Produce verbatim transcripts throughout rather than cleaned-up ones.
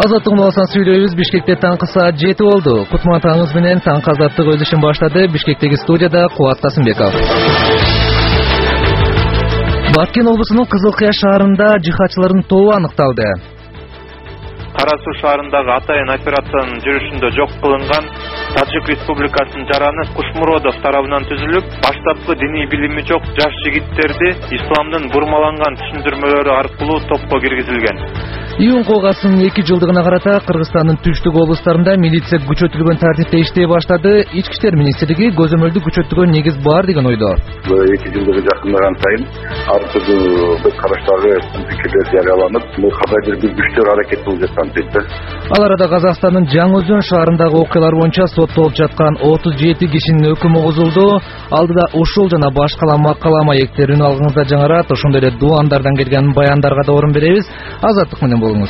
Азаттык нуасан сүйлөйбүз. Бишкекте таңкы саат жети болду. Кутман таңыңыз менен таңкы азаттык өз ишин баштады. Бишкектеги студияда Кубат Касымбеков. Баткен облусунун Кызыл Кыя шаарында жихадчылардын тобу аныкталды. Кара Суу шаарындагы атайын операциянын жүрүшүндө жок кылынган Тажик Республикасынын жараны Кушмуродов тарабынан түзүлүп, баштапкы диний билими жок жаш жигиттерди исламдын бурмаланган түшүндүрмөлөрү аркылуу топко киргизилген. Июнь коогасын эки жылдыгына карата Кыргызстандын түштүк облустарында милиция күчөтүлгөн тартипте иштей баштады. Ички иштер министрлиги көзөмөлдү күчөтүүгө негиз бар деген ойдо. эки жылдыгы жакындаган сайын ар түрдүү көз караштагы пикирлер жарыяланып, кандайдыр бир күчтөр аракет кылып жаткан дейт. Ал арада Казакстандын Жаңы Өзөн шаарындагы окуялар боюнча соттолуп жаткан отуз жети кишинин өкүмү козулду. Алдыда ушул жана башка макала маектерин алгыңызда жаңырат. Ошондой эле дубандардан келген баяндарга да орун беребиз. Азаттык менен болуңуз.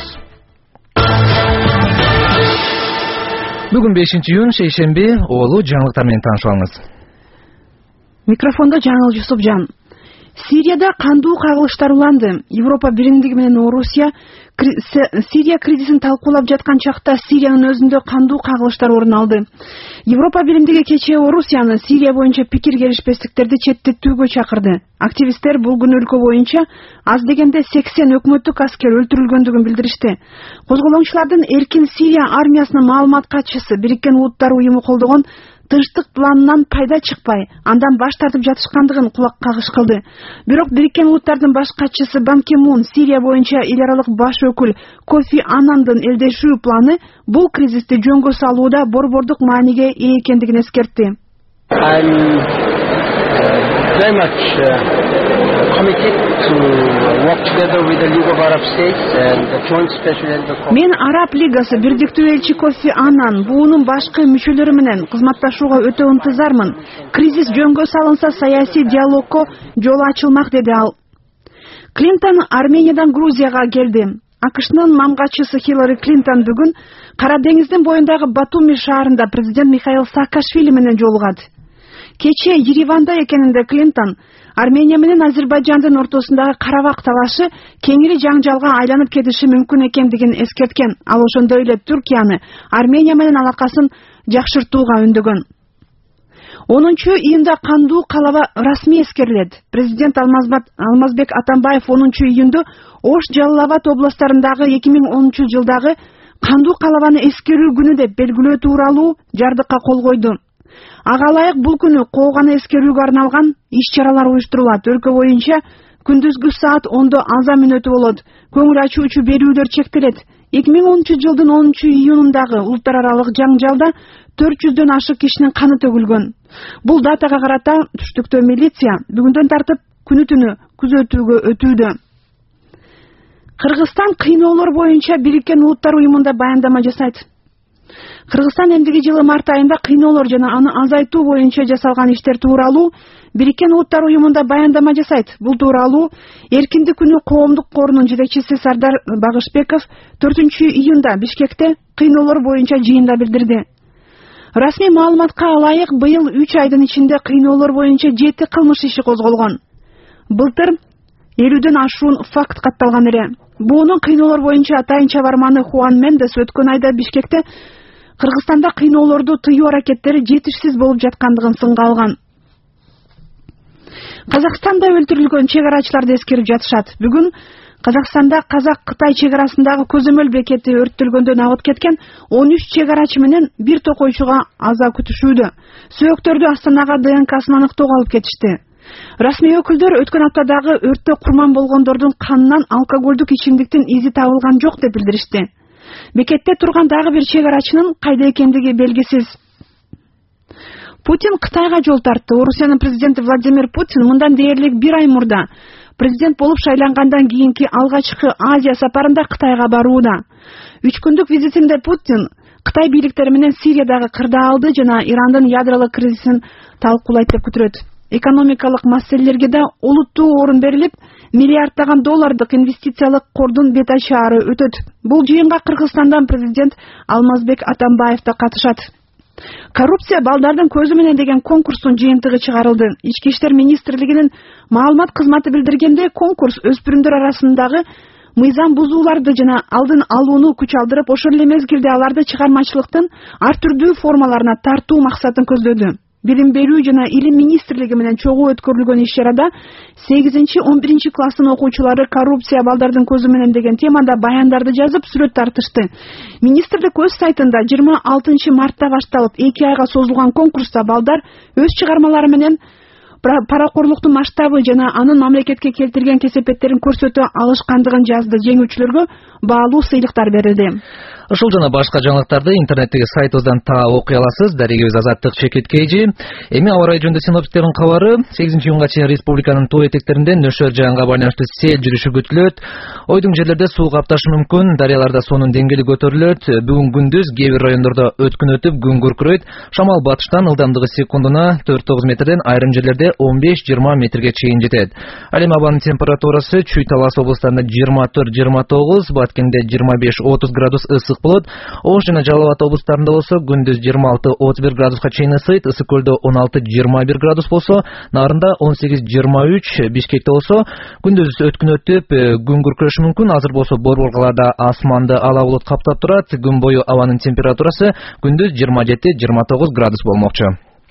Бүгүн бешинчи июнь шейшемби, оолу жаңылыктар менен таанышып алыңыз. Микрофондо Жаңыл Жусупжан. Сирияда кандуу кагылыштар уланды. Европа биримдиги менен Орусия Сирия кризисин талкуулап жаткан чакта Сириянын өзүндө кандуу кагылыштар орун алды. Европа биримдиги кечээ Орусияны Сирия боюнча пикир келишпестиктерди четтетүүгө чакырды. Активисттер бул күнү өлкө боюнча аз дегенде сексен өкмөттүк аскер өлтүрүлгөндүгүн билдиришти. Козголоңчулардын Эркин Сирия армиясынын маалымат катчысы Бириккен Улуттар уюму колдогон тынчтык планынан пайда чыкпай, андан баш тартып жатышкандыгын кулак кагыш кылды. Бирок Бириккен Улуттардын баш катчысы Бан Ки Мун Сирия боюнча эл аралык баш өкүл Кофи Аннандын элдешүү планы бул кризисти жөнгө салууда борбордук мааниге ээ экендигин эскертти. Мен Араб Лигасы бирдиктүү элчи Кофи Аннан буунун башкы мүчөлөрү менен кызматташууга өтө ынтызармын. Кризис жөнгө салынса саясий диалогко жол ачылмак, деди ал. Клинтон Армениядан Грузияга келди. АКШнын мамгатчысы Хиллари Клинтон бүгүн Кара деңиздин боюндагы Батуми шаарында президент Михаил Саакашвили менен жолугат. Кечээ Ереванда экенинде Клинтон Армения менен Азербайжандын ортосундагы Карабак талашы кеңири жаңжалга айланып кетиши мүмкүн экендигин эскерткен. Ал ошондой эле Түркияны Армения менен алакасын жакшыртууга үндөгөн. онунчу июнда кандуу калаба расмий эскерилет. Президент Алмазбек Атамбаев онунчу июнда Ош, Жалал-Абад областарындагы эки миң онунчу жылдагы кандуу калабаны эскерүү күнү деп белгилөө тууралуу жардыкка кол койду. Ага ылайык бул күнү кооганы эскерүүгө арналган иш-чаралар уюштурулат. Өлкө боюнча күндүзгү саат ондо аза мүнөтү болот. Көңүл ачуучу берүүлөр чектелет. эки миң онунчу жылдын онунчу июнундагы улуттар аралык жаңжалда төрт жүздөн ашык кишинин каны төгүлгөн. Бул датага карата түштүктө милиция бүгүндөн тартып күнү түнү күзөтүүгө өтүүдө. Кыргызстан кыйноолор боюнча Бириккен Улуттар уюмунда баяндама жасайт. Кыргызстан эмдиги жылы март айында кыйноолор жана аны азайтуу боюнча жасалган иштер тууралуу Бириккен Улуттар уюмунда баяндама жасайт. Бул тууралуу Эркиндик күнү коомдук корунун жетекчиси Сардар Багышбеков төртүнчү июнда Бишкекте кыйноолор боюнча жыйында билдирди. Расмий маалыматка ылайык быйыл үч айдын ичинде кыйноолор боюнча жети кылмыш иши козголгон. Былтыр элүүдөн ашуун факт катталган эле. Буунун кыйноолор боюнча атайын чабарманы Хуан Мендес өткөн айда Бишкекте Кыргызстанда кыйноолорду тыюу аракеттери жетишсиз болуп жаткандыгын сынга алган. Казакстанда өлтүрүлгөн чек арачыларды эскерип жатышат. Бүгүн Казакстанда Казак-Кытай чек арасындагы көзөмөл бекети өрттөлгөндөн агып кеткен он үч чек арачы менен бир токойчуга аза күтүшүүдө. Сөөктөрдү Астанага ДНКсын аныктоого алып кетишти. Расмий өкүлдөр өткөн аптадагы өрттө курман болгондордун канынан алкоголдук ичимдиктин изи табылган жок деп билдиришти. Бекетте турган дагы бир чек арачынын кайда экендиги белгисиз. Путин Кытайга жол тартты. Орусиянын президенти Владимир Путин мындан дээрлик бир ай мурда президент болуп шайлангандан кийинки алгачкы Азия сапарында Кытайга барууда. Үч күндүк визитинде Путин Кытай бийликтери менен Сириядагы кырдаалды жана Ирандын ядролук кризисин талкуулайт деп күтүлөт. Экономикалык маселелерге да олуттуу орун берилип, миллиарддаган доллардык инвестициялык кордун бет ачаары өтөт. Бул жыйынга Кыргызстандан президент Алмазбек Атамбаев да катышат. Коррупция балдардын көзү менен деген конкурстун жыйынтыгы чыгарылды. Ички иштер министрлигинин маалымат кызматы билдиргенде, конкурс өспүрүмдөр арасындагы мыйзам бузууларды жана алдын алууну күч алдырып, ошол эле мезгилде аларды чыгармачылыктын ар түрдүү формаларына тартуу максатын көздөдү. Билим берүү жана илим министрлиги менен чогуу өткөрүлгөн иш-чарада сегизинчи он биринчи класстын окуучулары коррупция балдардын көзү менен деген темада баяндарды жазып, сүрөт тартышты. Министрлик өз сайтында жыйырма алтынчы мартта башталып эки айга созулган конкурста балдар өз чыгармалары менен паракорлуктун масштабы жана анын мамлекетке келтирген кесепеттерин көрсөтө алышкандыгын жазды. Жеңүүчүлөргө баалуу сыйлыктар берилди. Ушул жана башка жаңылыктарды интернеттеги сайтыбыздан таап окуй аласыз. Дарегибиз Азаттык Чекиткейжи. Эми аба ырайы жөнүндө синоптиктердин кабары. сегизинчи июнга чейин республиканын тоо этектеринде нөшөр жаанга байланыштуу сел жүрүшү күтүлөт. Ойдуң жерлерде суу капташы мүмкүн. Дарыяларда суунун деңгээли көтөрүлөт. Бүгүн күндүз кээ бир райондордо өткүн өтүп, күн күркүрөйт. Шамал батыштан ылдамдыгы секундуна төрт тогуз метрден, айрым жерлерде он беш жыйырма метрге чейин жетет. Ал эми абанын температурасы Чүй Талас облустарында жыйырма төрт жыйырма тогуз, Баткенде жыйырма беш отуз градус ысык болот. Ош жана Жалал Абад облустарында болсо күндүз жыйырма алты отуз бир градуска чейин ысыйт. Ысык көлдө он алты жыйырма бир градус болсо, Нарында он сегиз жыйырма үч, Бишкекте болсо күндүз өткүн өтүп, күн күркүрөшү мүмкүн. Азыр болсо Борборгаларда асманды ала булут каптап турат. Күн бою абанын температурасы күндүз жыйырма жети жыйырма тогуз градус болмокчу.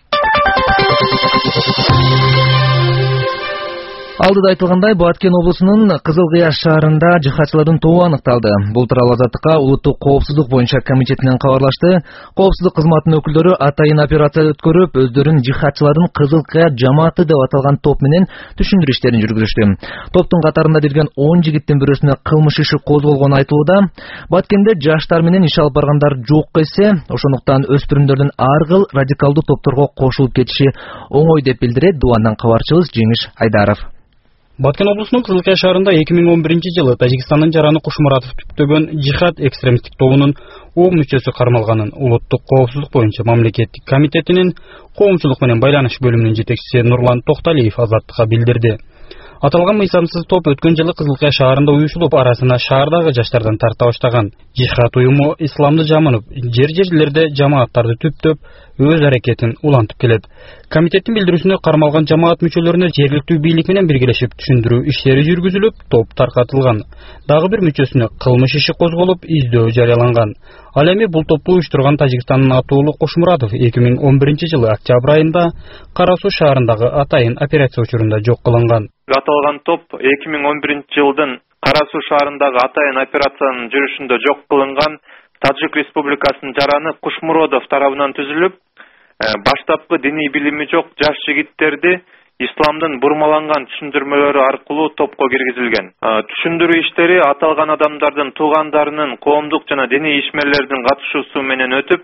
Алдыда айтылгандай, Баткен облусунун Кызыл Кыяш шаарында жихадчылардын тобу аныкталды. Бул тууралуу Азаттыкка улуттук коопсуздук боюнча комитетинен кабарлашты. Коопсуздук кызматынын өкүлдөрү атайын операция өткөрүп, өздөрүн жихадчылардын Кызыл Кыяш жамааты деп аталган топ менен түшүндүрүү иштерин жүргүзүштү. Топтун катарында жүргөн он жигиттин бирөөсүнө кылмыш иши козголгону айтылууда. Баткенде жаштар менен иш алып баргандар жок эсе, ошондуктан өспүрүмдөрдүн ар кыл радикалдуу топторго кошулуп кетиши оңой деп билдирет Дубандан кабарчыбыз Жеңиш Айдаров. Баткен облусунун Кызыл Кыяш шаарында эки миң он биринчи жылы Тажикстандын Жараны Кушмуратов түптөгөн жихад экстремисттик тобунун он мүчөсү кармалганын улуттук коопсуздук боюнча мамлекеттик комитетинин коомчулук менен байланыш бөлүмүнүн жетекчиси Нурлан Токталиев Азаттыкка билдирди. Аталган мыйзамсыз топ өткөн жылы Кызыл Кыяш шаарында уюшулуп, арасына шаардагы жаштардан тарта баштаган. Жихад уюму исламды жамынып, жер-жерлерде жамааттарды түптөп, өз аракетин улантып келет. Комитеттин билдирүүсүнө кармалган жамаат мүчөлөрүнө жергиликтүү бийлик менен биргелешип түшүндүрүү иштери жүргүзүлүп, топ таркатылган. Дагы бир мүчөсүнө кылмыш иши козголуп, издөө жарыяланган. Ал эми бул топту уюштурган Тажикстандын атуулуу Кушмуратов эки миң он биринчи жылы октябрь айында Кара Суу шаарындагы атайын операция учурунда жок кылынган. Аталган топ эки миң он биринчи жылдын Кара Суу шаарындагы атайын операциянын жүрүшүндө жок кылынган Тажик Республикасынын Жараны Кушмуродов тарабынан түзүлүп, баштапкы диний билими жок жаш жигиттерди исламдын бурмаланган түшүндүрмөлөрү аркылуу топко киргизилген. Түшүндүрүү иштери аталган адамдардын туугандарынын коомдук жана диний ишмерлердин катышуусу менен өтүп,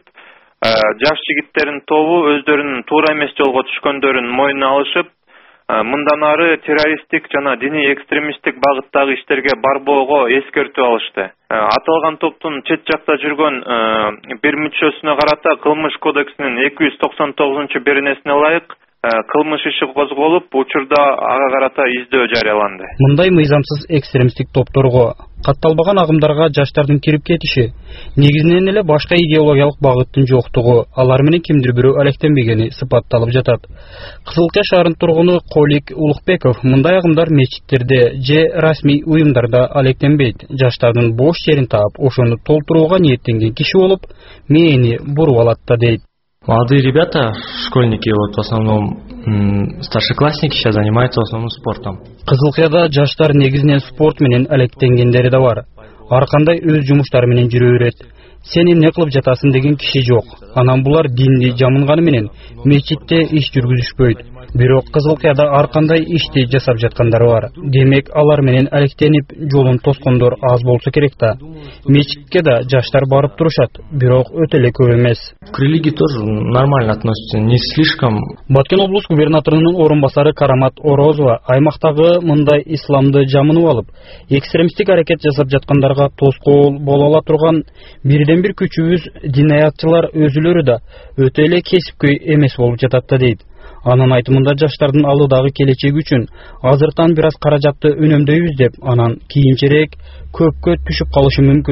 жаш жигиттердин тобу өздөрүнүн туура эмес жолго түшкөндөрүн мойнуна алышып, мындан ары террористтик жана диний экстремисттик багыттагы иштерге барбоого эскертүү алышты. Аталган топтун чет жакта жүргөн бир мүчөсүнө карата кылмыш кодексинин эки жүз токсон тогузунчу беренесине ылайык кылмыш иши козголуп, учурда ага карата издөө жарыяланды. Мындай мыйзамсыз экстремисттик топторго, катталбаган агымдарга жаштардын кирип кетиши, негизинен эле башка идеологиялык багыттын жоктугу, алар менен кимдир бирөө алектенбегени сыпатталып жатат. Кызыл Кыяш шаарынын тургуну Колик Улукбеков мындай агымдар мечиттерде же расмий уюмдарда алектенбейт. Жаштардын бош жерин таап, ошону толтурууга ниеттенген киши болуп, мээни буруп алат да дейт. Молодые ребята, школьники, вот в основном м, старшеклассники сейчас занимаются в основном спортом. Кызыл Кыяда жаштар негизинен спорт менен алектенгендери да бар. Ар кандай өз жумуштары менен жүрө берет. Сен эмне кылып жатасың деген киши жок. Анан булар динди жамынганы менен мечитте иш жүргүзүшпөйт. Бирок Кызыл Кыяда ар кандай ишти жасап жаткандар бар. Демек, алар менен алектенип жолун тоскондор аз болсо керек да. Мечитке да жаштар барып турушат, бирок өтө эле көп эмес. К религии тоже нормально относятся, не слишком. Баткен облус губернаторунун орун басары Карамат Орозова аймактагы мындай исламды жамынып алып, экстремисттик аракет жасап жаткандарга тоскоол боло ала турган бирден бир күчүбүз динаятчылар өзүлөрү да өтө эле кесипкөй эмес болуп жатат да дейт. Анын айтымында жаштардын алдыдагы келечеги үчүн азыртан бир аз каражатты үнөмдөйбүз деп, анан кийинчерээк көпкө түшүп калышы мүмкүн.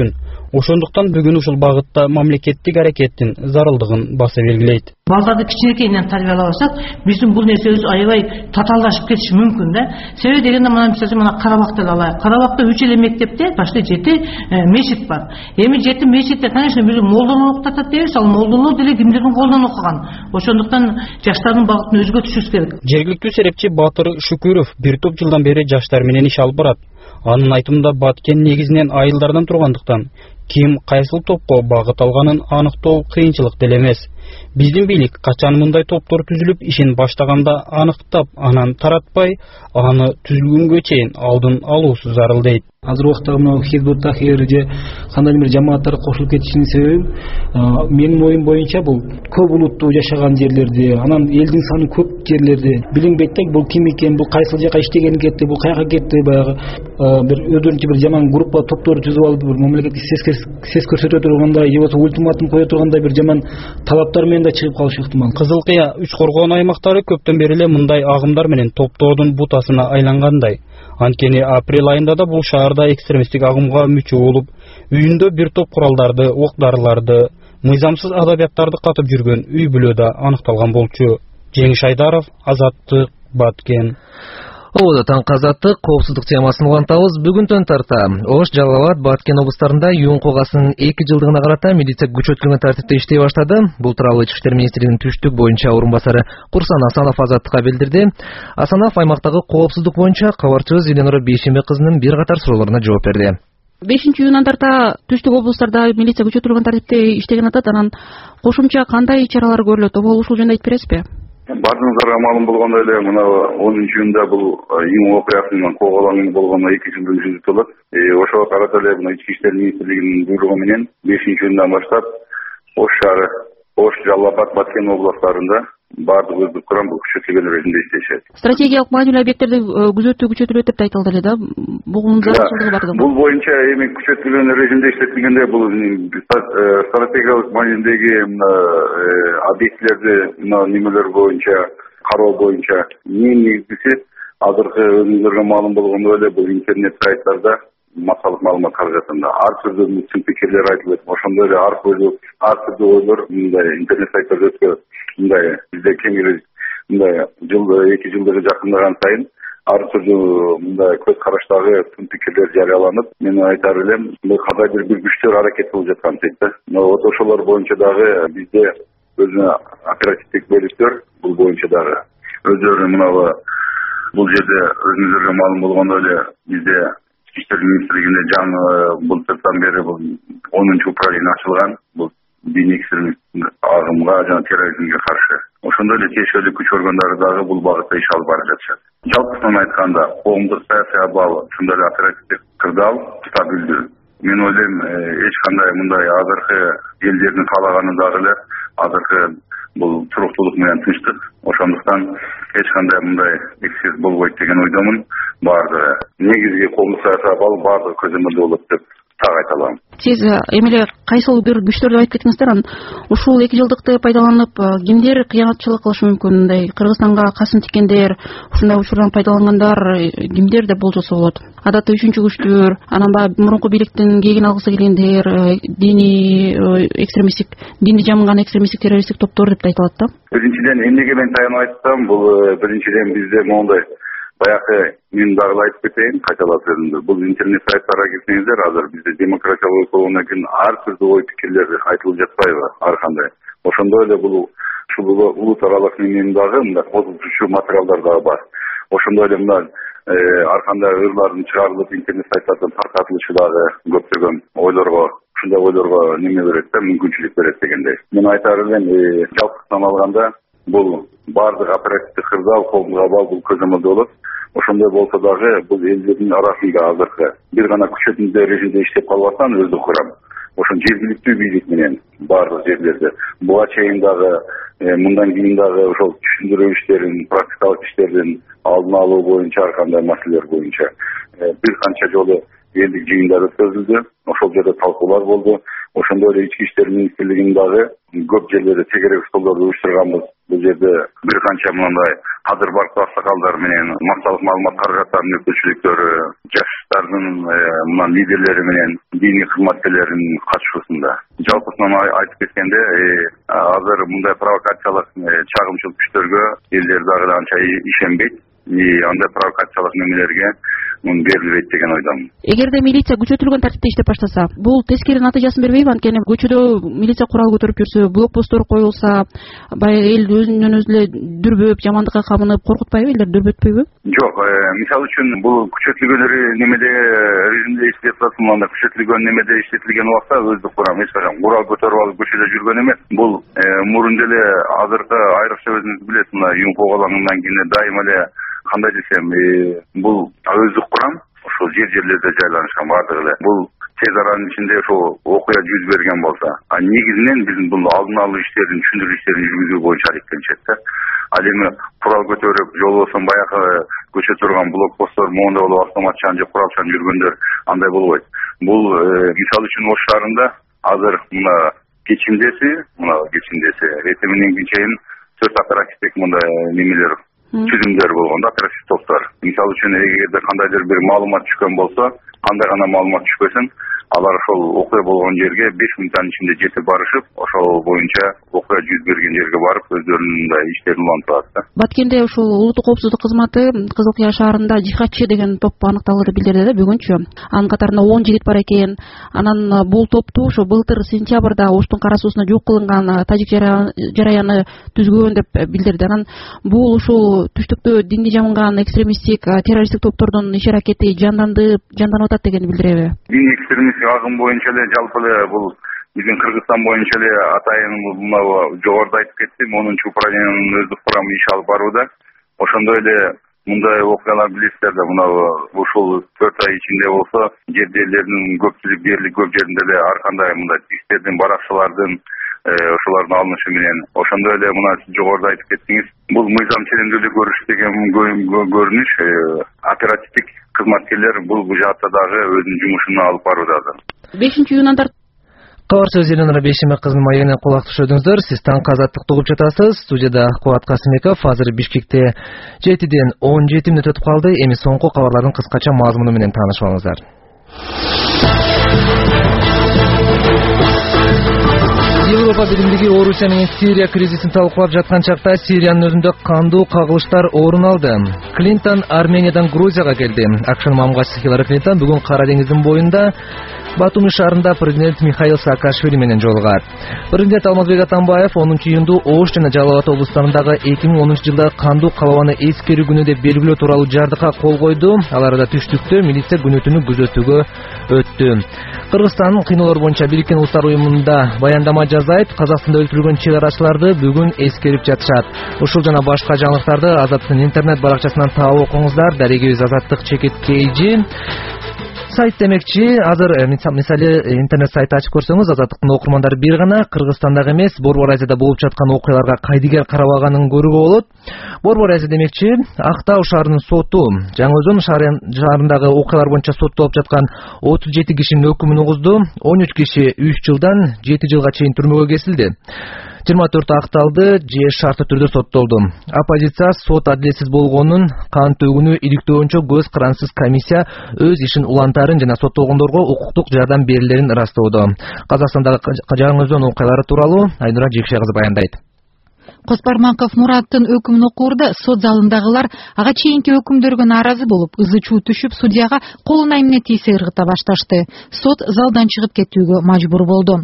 Ошондуктан бүгүн ушул багытта мамлекеттик аракеттин зарылдыгын баса белгилейт. Балдарды кичинекейинен тарбиялабасак, биздин бул нерсебиз аябай татаалдашып кетиши мүмкүн да. Себеби дегенде мына мисалы мына Карабакты алайлык. Карабакта үч эле мектепте башта жети мечит бар. Эми жети мечитте, конечно, биз молдону уктатат дейбиз, ал молдону деле кимдердин колунан окуган. Ошондуктан жаштардын багытын өзгөртүшүбүз керек. Жергиликтүү серепчи Батыр Шүкүров бир топ жылдан бери жаштар менен иш алып барат. Анын айтымында Баткен негизинен айылдардан тургандыктан ким кайсыл топко багыт алганын аныктоо кыйынчылык деле эмес. Биздин бийлик качан мындай топтор түзүлүп ишин баштаганда аныктап, анан таратпай, аны түзүлгөнгө чейин алдын алуусу зарыл дейт. Азыр убакта мына Хизбут Тахир же кандай бир жамааттар кошулуп кетишинин себеби менин оюм боюнча бул көп улуттуу жашаган жерлерде, анан элдин саны көп жерлерде билинбейт да бул ким экен, бул кайсыл жака иштеген кетти, бул каяка кетти, баягы бир өздөрүнчө бир жаман группа топтор түзүп алып бир мамлекетке сес көрсөтө тургандай, же болбосо ультиматум кое тургандай бир жаман талаптар менен да чыгып калышы ыктымал. Кызыл Кыя, Үч Коргоон аймактары көптөн бери эле мындай агымдар менен топтордун бутасына айлангандай. Анткени апрель айында да бул шаарда экстремисттик агымга мүчө болуп, үйүндө бир топ куралдарды, ок-дарыларды, мыйзамсыз адабияттарды катып жүргөн үй бүлө да аныкталган болчу. Жеңиш Айдаров, Азаттык, Баткен. Ободо таңкы азаттык коопсуздук темасын улантабыз. Бүгүнтөн тарта Ош, Жалал Абад, Баткен облустарында юун когасынын эки жылдыгына карата милиция күчөтүлгөн тартипте иштей баштады. Бул тууралуу Ички иштер министринин түштүк боюнча орун басары Курсан Асанов Азаттыкка билдирди. Асанов аймактагы коопсуздук боюнча кабарчыбыз Эленора Бейшембек кызынын бир катар суроолоруна жооп берди. бешинчи июндан тарта түштүк облустарда милиция күчөтүлгөн тартипте иштеген атат. Анан кошумча кандай чаралар көрүлөт? Обол ушул жөнүндө айтып бересизби? Бардыңыздарга маалым болгондой эле мына онунчу июнда бул иң окуясынын кооголануу болгонуна эки жылдык жүзүп толот. Ошого карата эле мына Ички иштер министрлигинин буйругу менен бешинчи июндан баштап Ош шаары, Ош, Жалал Абад, Баткен областарында бардык өздүк курам бул күчөтүлгөн режимде иштешет. Стратегиялык маанилүү объекттерди күзөтүү күчөтүлөт деп айтылды эле да. Бугунун зарылчылыгы бар да. Бул боюнча эми күчөтүлгөн режимде иштетилгенде бул стратегиялык маанилүүдөгү объектилерди мына немелер боюнча кароо боюнча эң негизгиси азыркы өзүңүзгө маалым болгондой эле бул интернет сайттарда массалык маалымат каражатында ар түрдүү чын пикирлер айтылат. Ошондой эле ар түрдүү ар түрдүү ойлор мындай интернет сайттарда өткөрүлөт. Мындай бизде кеңири мындай жыл эки жылдыгы жакындаган сайын ар түрдүү мындай көз караштагы тың пикирлер жарыяланып, мен айтар элем, кандайдыр бир күчтөр аракет кылып жаткан дейт да. Вот ошолор боюнча дагы бизде өзүнө оперативдик бөлүктөр бул боюнча дагы өздөрү мына бул жерде өзүңүзгө маалым болгондой эле бизде Ички иштер министрлигинде жаңы бул жылдан бери бул онунчу управление ачылган. Бул дин экстремисттик агымга жана терроризмге каршы. Ошондой эле тиешелүү күч органдары дагы бул багытта иш алып барып жатышат. Жалпысынан айтканда, коомдук саясий абал ушундай эле оперативдик кырдаал, стабилдүү. Мен ойлойм, эч кандай мындай азыркы элдердин каалаганы дагы эле азыркы бул туруктуулук менен тынчтык. Ошондуктан эч кандай мындай эксцесс болбойт деген ойдомун. Бардыгы негизги коомдук саясий абал бардыгы көзөмөлдө болот деп так айта алам. Сиз эми эле кайсыл бир күчтөрдү айтып кеттиңиздер. Анан ушул эки жылдыкты пайдаланып кимдер кыянатчылык кылышы мүмкүн? Мындай Кыргызстанга касым тиккендер, ушундай учурдан пайдалангандар кимдер деп болжосо болот? Адатта үчүнчү күчтөр, анан баягы мурунку бийликтин кегин алгысы келгендер, дини экстремисттик, динди жамынган экстремисттик террористтик топтор деп айтылат да. Биринчиден эмнеге мен таянып айтсам, бул биринчиден бизде моундай баягы мен дагы эле айтып кетейин, кайталап сөзүмдү. Бул интернет сайттарга кирсеңиздер, азыр бизде демократиялык болгондон кийин ар түрдүү ой пикирлер айтылып жатпайбы, ар кандай. Ошондой эле бул ушул улут аралык менен дагы мындай козготуучу материалдар дагы бар. Ошондой эле мына ар кандай ырлардын чыгарылып интернет сайттардан таркатылышы дагы көптөгөн ойлорго, ушундай ойлорго неме берет да, мүмкүнчүлүк берет дегендей. Мен айтар элем, жалпысынан алганда бул бардык оперативдик кырдаал, коомдук абал бул көзөмөлдө болот. Ошондой болсо дагы бул элдердин арасында азыркы бир гана күчөтүлгөн режимде иштеп калбастан өздүк курам. Ошон жергиликтүү бийлик менен бардык жерлерде буга чейин дагы мындан кийин дагы ошол түшүндүрүү иштерин, практикалык иштердин алдын алуу боюнча ар кандай маселелер боюнча бир канча жолу элдик жыйындар өткөрүлдү. Ошол жерде талкуулар болду. Ошондой эле Ички иштер министрлигинин дагы көп жерлерде тегерек столдорду уюштурганбыз. Бул жерде бир канча мындай кадыр барктуу аксакалдар менен массалык маалымат каражаттарынын өкүлчүлүктөрү, жаш курулуштардын мына лидерлери менен диний кызматкерлердин катышуусунда. Жалпысынан айтып кеткенде, азыр мындай провокациялык чагымчылык күчтөргө элдер дагы анча ишенбейт. Андай провокациялык немелерге муну берилбейт деген ойдомун. Эгерде милиция күчөтүлгөн тартипте иштеп баштаса, бул тескери натыйжасын бербейби? Анткени көчөдө милиция курал көтөрүп жүрсө, блокпосттор коюлса, баягы эл өзүнөн өзү эле дүрбөп, жамандыкка камынып коркутпайбы, элдер дүрбөтпөйбү? Жок, мисалы үчүн бул күчөтүлгөн немеде режимде иштеп атат, мында күчөтүлгөн немеде иштетилген убакта өздүк курам эч качан курал көтөрүп алып көчөдө жүргөн эмес. Бул мурун деле азыркы айрыкча өзүңүз билесиз, мына Юмко алаңынан кийин дайыма эле кандай десем, бул өздүк курам ошол жер жерлерде жайланышкан баардыгы эле. Бул тез аранын ичинде ошол окуя жүз берген болсо, а негизинен биздин бул алдын алуу иштерин, түшүндүрүү иштерин жүргүзүү боюнча аракеттенишет да. Ал эми курал көтөрүп, жол болсо баягы көчө турган блокпосттор, моундай болуп автоматчан же куралчан жүргөндөр андай болбойт. Бул мисалы үчүн Ош шаарында азыр мына кечимдеси, мына кечимдеси, эртең мененки чейин төрт оперативдик мындай немелер түзүмдөр болгон да, оператив топтор. Мисалы үчүн эгерде кандайдыр бир маалымат түшкөн болсо, кандай гана маалымат түшпөсүн, алар ошол окуя болгон жерге беш мүнөттүн ичинде жетип барышып, ошол боюнча окуя жүз берген жерге барып, өздөрүнүн иштерин улантып атат да. Баткенде ушул улуттук коопсуздук кызматы Кызыл Кыя шаарында жихадчы деген топ аныкталды деп билдирди да бүгүнчү. Анын катарында он жигит бар экен. Анан бул топту ошо былтыр сентябрда Оштун кара суусуна жок кылынган тажик жараяны түзгөн деп билдирди. Анан бул ушул түштүктө динди жамынган экстремисттик, террористтик топтордун иш аракети жанданды, жанданып атат деген билдиреби? Дини экстремистик агым боюнча эле жалпы эле бул биздин Кыргызстан боюнча эле атайын мына жогоруда айтып кеттим, онунчу управлениянын өздүк курамы иш алып барууда. Ошондой эле мындай окуялар билесиздер да, мына ушул төрт ай ичинде болсо жер жерлеринин көпчүлүк дээрлик көп жеринде эле ар кандай мындай иштердин, баракчылардын ошолордун алынышы менен, ошондой эле мына жогоруда айтып кеттиңиз, бул мыйзам ченемдүүлүк көрүш деген көрүнүш оперативдик кызматкерлер бул жаатта дагы өзүнүн жумушун алып барууда. бешинчи июндан тарт Кабар сөз Элинора Бейшемек кызынын маегине кулак түшөдүңүздөр. Сиз таңкы Азаттыкты угуп жатасыз. Студияда Кубат Касымбеков. Азыр Бишкекте жетиден он жети мүнөт өтүп калды. Эми соңку кабарлардын кыскача мазмуну менен таанышып алыңыздар. Европа биримдиги Орусия менен Сирия кризисин талкуулап жаткан чакта Сириянын өзүндө кандуу кагылыштар орун алды. Клинтон Армениядан Грузияга келди. Акшын мамгачысы Хиллари Клинтон бүгүн Кара деңиздин боюнда Батуми шаарында президент Михаил Саакашвили менен жолугат. Президент Алмазбек Атамбаев онунчу июнду Ош жана Жалал Абад облустарындагы эки миң онунчу жылдагы кандуу калабаны эскерүү күнү деп белгилөө тууралуу жардыкка кол койду. Ал арада түштүктө милиция күнөтүнү күзөтүүгө өттү. Кыргызстан кыйноолор боюнча Бириккен Улуттар уюмунда баяндама жазайт. Казакстанда өлтүрүлгөн чек арачыларды бүгүн эскерип жатышат. Ушул жана башка жаңылыктарды Азаттыктын интернет баракчасынан таап окуңуздар. Дарегибиз Азаттык чекит кейжи. Сайт демекчи, азыр мисалы интернет сайт ачып көрсөңүз, Азаттыктын окурмандары бир гана Кыргызстандагы эмес, Борбор Азияда болуп жаткан окуяларга кайдыгер карабаганын көрүүгө болот. Борбор Азия демекчи, Актау шаарынын соту Жаңы Өзөн шаарындагы окуялар боюнча соттолуп жаткан отуз жети кишинин өкүмүн угузду. он үч киши үч жылдан жети жылга чейин түрмөгө кесилди. жыйырма төртү акталды же шарттуу түрдө соттолду. Оппозиция сот адилетсиз болгонун, кан төгүүнү иликтөөчө көз карансыз комиссия өз ишин улантарын жана соттолгондорго укуктук жардам берилерин ырастоодо. Казакстандагы Жаңы Өзөн окуялары тууралуу Айнура Жекше кызы баяндайт. Коспармаков Мураттын өкүмүн окуурда сот залындагылар ага чейинки өкүмдөргө нааразы болуп, ызы чуу түшүп, судьяга колуна эмне тийсе ыргыта башташты. Сот залдан чыгып кетүүгө мажбур болду.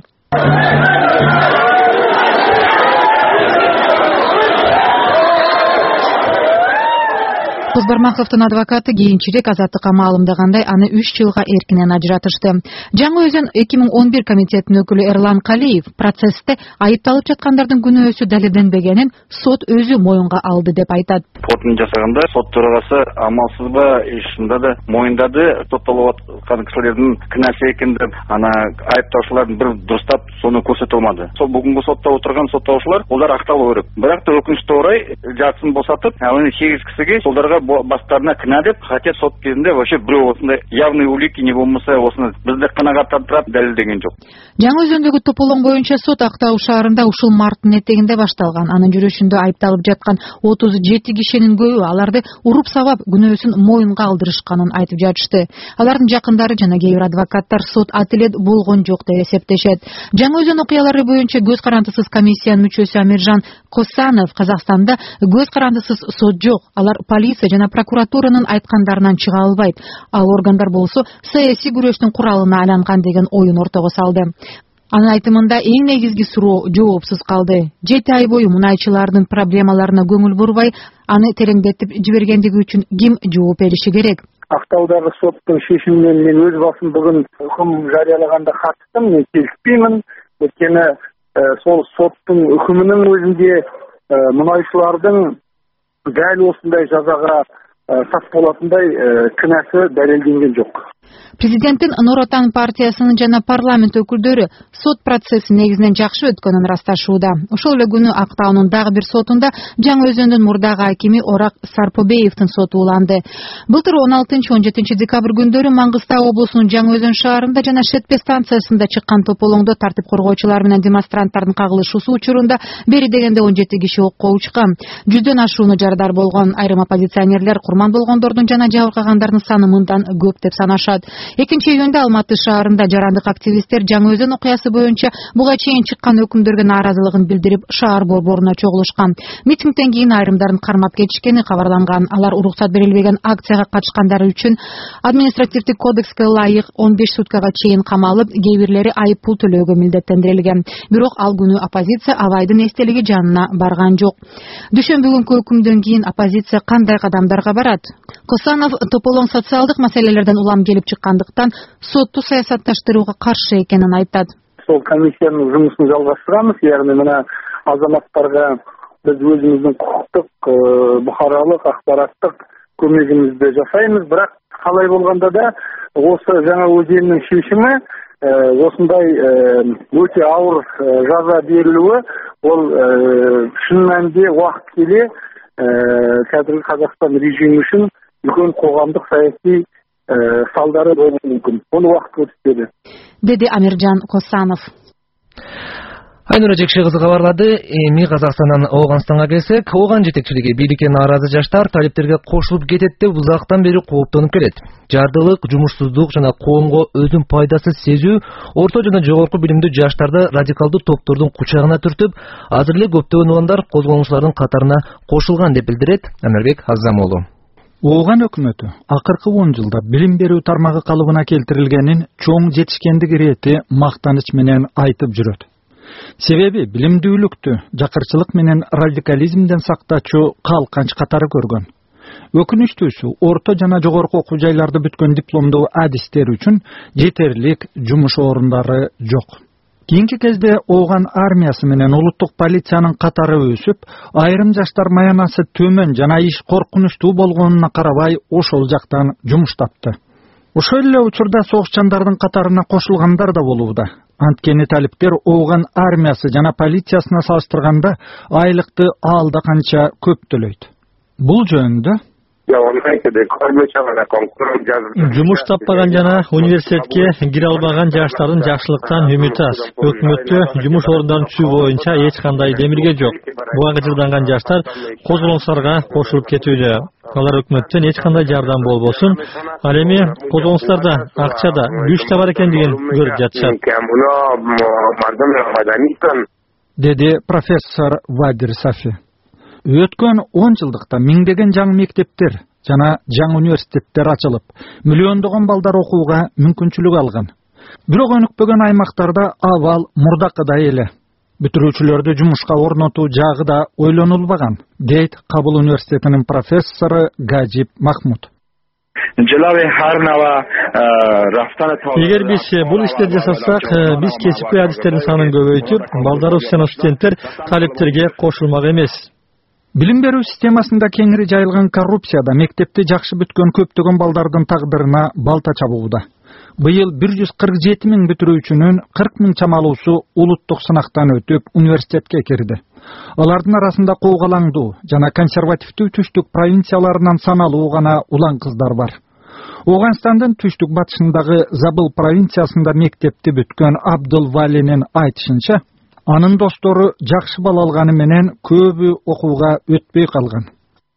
Козбармаковдун адвокаты кийинчерээк Азаттыкка маалымдагандай, аны үч жылга эркинен ажыратышты. Жаңы Өзөн эки миң он бир комитетинин өкүлү Эрлан Калиев процессте айыпталып жаткандардын күнөөсү далилденбегенин сот өзү моюнга алды деп айтат. Сотун жасаганда сот төрагасы амалсызбы ушунда да моюндады, соттолуп жаткан кишилердин кінәсі экен деп ана айыптаушылардын бір дұрыстап соны көрсөтө алмады. Сол бүгүнкү сотто отурган соттоочулар олар акталуу керек. Бирок да өкүнүчкө орай жартысын босатып, анын сегиз кишиге солдарга бастарына кінә деп, хотя сот кезинде вообще бирөө осундай явный улики не болмаса осуну бизди канааттандырып далилдеген жок. Жаңы Өзөндөгү тополоң боюнча сот Актау шаарында ушул марттын этегинде башталган. Анын жүрүшүндө айыпталып жаткан отуз жети кишинин көбү аларды уруп сабап күнөөсүн моюнга алдырышканын айтып жатышты. Алардын жакындары жана кээ бир адвокаттар сот атилет болгон жок деп эсептешет. Жаңы Өзөн окуялары боюнча көз карандысыз комиссиянын мүчөсү Амиржан Косанов Казакстанда көз карандысыз сот жок. Алар полиция жана прокуратуранын айткандарынан чыга албайт. Ал органдар болсо саясий күрөштүн куралына айланган деген оюн ортого салды. Анын айтымында эң негизги суроо жоопсуз калды. Жети ай бою мунайчылардын проблемаларына көңүл бурбай, аны тереңдетип жибергендиги үчүн ким жооп бериши керек? Актаудагы соттун шешимине мен өз басым бүгүн өкүм жарыялаганда каттым. Мен келишпеймин. Өйткені сол соттун өкүмүнүн өзүнде мунайчылардын дәл осындай жазаға тап болатындай кінәсі дәлелденген жоқ. Президенттин Нур Отан партиясынын жана парламент өкүлдөрү сот процесси негизинен жакшы өткөнүн ырасташууда. Ошол эле күнү Актаунун дагы бир сотунда Жаңы Өзөндүн мурдагы акими Орак Сарпобеевдин соту уланды. Былтыр он алтынчы он жетинчи декабрь күндөрү Маңгыстау облусунун Жаңы Өзөн шаарында жана Шетпе станциясында чыккан тополоңдо тартип коргоочулар менен демонстранттардын кагылышуусу учурунда бери дегенде он жети киши окко учкан. Жүздөн ашууну жарадар болгон. Айрым оппозиционерлер курман болгондордун жана жабыркагандардын саны мындан көп деп санашат. экинчи июнда Алматы шаарында жарандык активисттер Жаңы Өзөн окуясы боюнча буга чейин чыккан өкүмдөргө нааразылыгын билдирип, шаар борборуна чогулушкан. Митингден кийин айрымдарын кармап кетишкени кабарланган. Алар уруксат берилбеген акцияга катышкандары үчүн административдик кодекске ылайык он беш суткага чейин камалып, кээ бирлери айып пул төлөөгө милдеттендирилген. Бирок ал күнү оппозиция Абайдын эстелиги жанына барган жок. Дүйшөмбү күнкү өкүмдөн кийин оппозиция кандай кадамдарга барат? Косанов тополоң социалдык маселелерден улам келип чыккандыктан сотту саясатташтырууга каршы экенин айтат. Сол комиссиянын жумушун жалгаштырабыз, яғни мына азаматтарга биз өзүбүздүн кукуктук, бухаралык, акпараттык көмөгүбүздү жасайбыз, бирок калай болгондо да осы Жаңы Өзөндүн шешими осындай өтө ауыр жаза берилүүі ол шын мәнінде уақыт келе қазіргі Қазақстан режимі үшін үлкен қоғамдық саяси салдары болуы мүмкін. Оны уақыт көрсетеді. Деді Амиржан Косанов. Айнура Жекше кызы кабарлады. Эми Казакстандан Ооганстанга келсек, Ооган жетекчилиги бийликке нааразы жаштар талиптерге кошулуп кетет деп узактан бери кооптонуп келет. Жардылык, жумушсуздук жана коомго өзүн пайдасыз сезүү орто жана жогорку билимдүү жаштарды радикалдуу топтордун кучагына түртүп, азыр эле көптөгөн угандар козголгучулардын катарына кошулган деп билдирет Анарбек Азамолу. Ооган өкмөтү акыркы он жылда билим берүү тармагы калыбына келтирилгенин чоң жетишкендик ирети мактаныч менен айтып жүрөт. Себеби билимдүүлүктү жакырчылык менен радикализмден сактачу калканч катары көргөн. Өкүнүчтүүсү орто жана жогорку окуу жайларды бүткөн дипломдуу адистер үчүн жетерлик жумуш орундары жок. Кийинки кезде Ооган армиясы менен улуттук полициянын катары өсүп, айрым жаштар маянасы төмөн жана иш коркунучтуу болгонуна карабай ошол жактан жумуш тапты. Ошол эле учурда согушчандардын катарына кошулгандар да болууда. Анткени талиптер Ооган армиясы жана полициясына салыштырганда айлыкты алда канча көп төлөйт. Бул жөнүндө жумуш таппаган жана университетке кире албаган жаштардын жакшылыктан үмүтү аз. Өкмөттө жумуш орундарын түзүү боюнча эч кандай демилге жок. Буга кыжырданган жаштар козголоңчуларга кошулуп кетүүдө. Алар өкмөттөн эч кандай жардам болбосун, ал эми козголоңчуларда акча да күч да бар экендигин көрүп жатышат. Деди профессор Вадир Сафи. Өткөн он жылдыкта миңдеген жаңы мектептер жана жаңы университеттер ачылып, миллиондогон балдар окууга мүмкүнчүлүк алган. Бирок өнүкпөгөн аймактарда абал мурдакыдай эле. Бүтүрүүчүлөрдү жумушка орнотуу жагы да ойлонулбаган, дейт Кабул университетинин профессору Гаджип Махмуд. Эгер биз бул иштерди жасасак, биз кесипкөй адистердин санын көбөйтүп, балдарыбыз жана студенттер талиптерге кошулмак эмес. Билим берүү системасында кеңири жайылган коррупция да мектепти жакшы бүткөн көптөгөн балдардын тагдырына балта чабууда. Быйыл бир жүз кырк жети миң бүтүрүүчүнүн кырк миң чамалуусу улуттук сынактан өтүп университетке кирди. Алардын арасында куугалаңдуу жана консервативдүү түштүк провинцияларынан саналуу гана улан кыздар бар. Оганстандын түштүк батышындагы Забыл провинциясында мектепти бүткөн Абдул Валинин айтышынча, анын достору жакшы бал алганы менен көбү окууга өтпөй калган.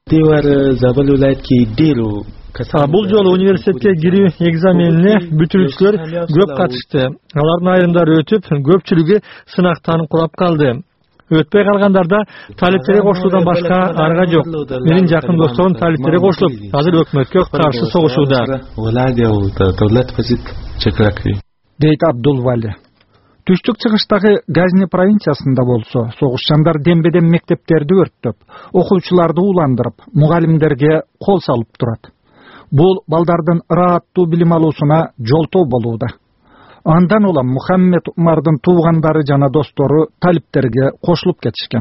Бул жолу университетке кирүү экзаменине бүтүрүүчүлөр көп катышты. Алардын айрымдары өтүп, көпчүлүгү сынактан кулап калды. Өтпөй калгандарда талиптерге кошулуудан башка арга жок. Менин жакын досторум талиптерге кошулуп, азыр өкмөткө каршы согушууда. Дейт Абдул Вали. Түштүк чыгыштагы Газни провинциясында болсо, согушчандар дембеден мектептерди өрттөп, окуучуларды уландырып, мугалимдерге кол салып турат. Бул балдардын ырааттуу билим алуусуна жолтоо болууда. Андан улам Мухаммед Умардын туугандары жана достору талиптерге кошулуп кетишкен.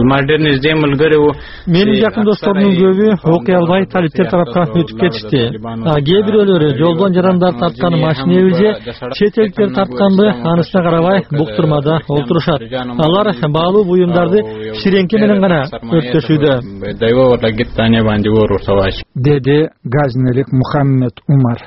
Менин жакын досторумдун көбү окуй албай талиптер тарапка өтүп кетишти. Кээ бирөөлөрү жолдон жарандар тарткан машинеби же чет элдиктер тартканды анысына карабай буктурмада олтурушат. Алар баалуу буюмдарды ширеңке менен гана өрттөшүүдө. Деди газнелик Мухаммед Умар.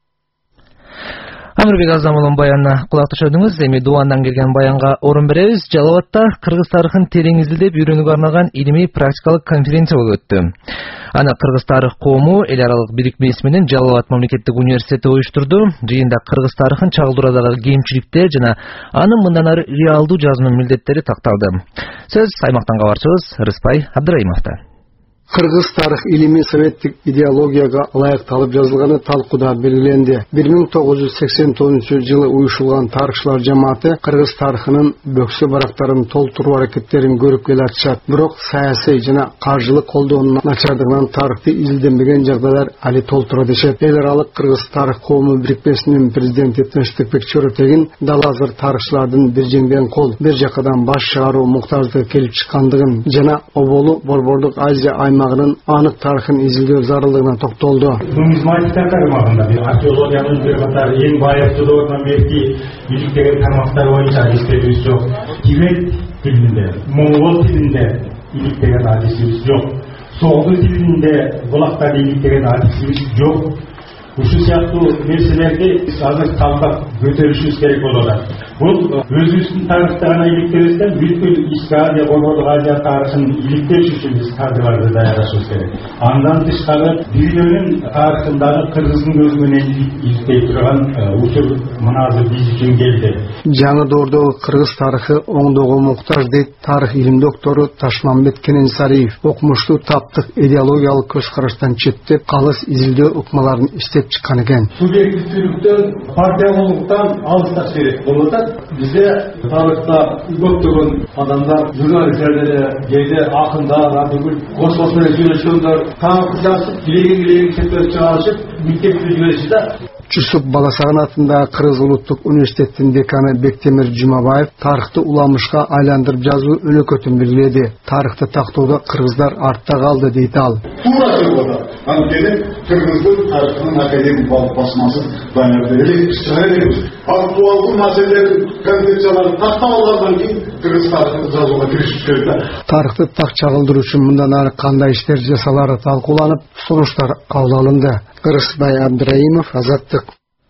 Амирбек Азамулдун баянына кулак түшөдүңүз. Эми Дубандан келген баянга орун беребиз. Жалалатта кыргыз тарыхын терең изилдеп үйрөнүүгө арналган илимий практикалык конференция болуп өттү. Аны Кыргыз тарых коому эл аралык бирикмеси менен Жалалат мамлекеттик университети уюштурду. Жыйында кыргыз тарыхын чагылдыруулагы кемчиликтер жана анын мындан ары реалдуу жазуунун милдеттери такталды. Сөз аймактан кабарчыбыз Рыспай Абдырайымовдо. Кыргыз тарых илимий советтик идеологияга ылайыкталып жазылганы талкууда белгиленди. бир миң тогуз жүз сексен тогузунчу жылы уюшулган тарыхчылар жамааты кыргыз тарыхынын бөксө барактарын толтуруу аракеттерин көрүп келатышат. Бирок саясий жана каржылык колдоонун начардыгынан тарыхты изилденбеген жагдайлар али толтура дешет. Эл аралык кыргыз тарых коому бирикмесинин президенти Тынчтыкбек Чоротегин дал азыр тарыхчылардын бир жеңден кол, бир жакадан баш чыгаруу муктаждыгы келип чыккандыгын жана оболу Борбордук Азия аймагынын анык тарыхын изилдөө зарылдыгына токтолду. Нумизматика тармагында бир археологиянын бир катар эң байыркы доорунан берки иликтеген тармактар боюнча адистерибиз жок. Тибет тилинде, моңгол тилинде иликтеген адисибиз жок. Соғды тилинде булактар иликтеген адисибиз жок. Ушул сыяктуу нерселерди азыр талдап көтөрүшүбүз керек болуп атат. Бул өзүбүздүн тарыхты гана иликтебестен бүткүл Ички Азия, Борбордук Азия тарыхын иликтеш үчүн биз кардыларды даярдашыбыз керек. Андан тышкары дүйнөнүн тарыхындагы кыргыздын көзү менен иликтей турган учур мына азыр биз үчүн келди. Жаңы доордогу кыргыз тарыхы оңдоого муктаж дейт тарых илим доктору Ташмамбет Кененсариев. Окумуштуу таптык идеологиялык көз караштан четтеп, калыс изилдөө ыкмаларын иштеп чыккан экен. Субъективдүүлүктөн, партиялуулуктан алысташ керек болуп атат. Бизде тарыхта көптөгөн адамдар, журналисттер, кээде акындар, бүгүн кошмос менен сүйлөшкөндөр, таң жазып, илеген-илеген китептерди чыгарышып, мектепти жиберишти да. Чусуп Баласаган атындагы Кыргыз улуттук университетинин деканы Бектемир Жумабаев тарыхты уламышка айландырып жазуу өлөкөтүн белгиледи. Тарыхты тактоодо кыргыздар артта калды дейт ал. Туура сөз. Анткени кыргыздын тарыхынын академик басмасы баягы эле чыгарабыз. Актуалдуу маселелердин концепцияларын тактап алгандан кийин кыргыз тарыхын жазууга киришип керек да. Тарыхты так чагылдыруу үчүн мындан ары кандай иштер жасалары талкууланып, сунуштар кабыл алынды. Рыспай Абдырайымов, Азаттык.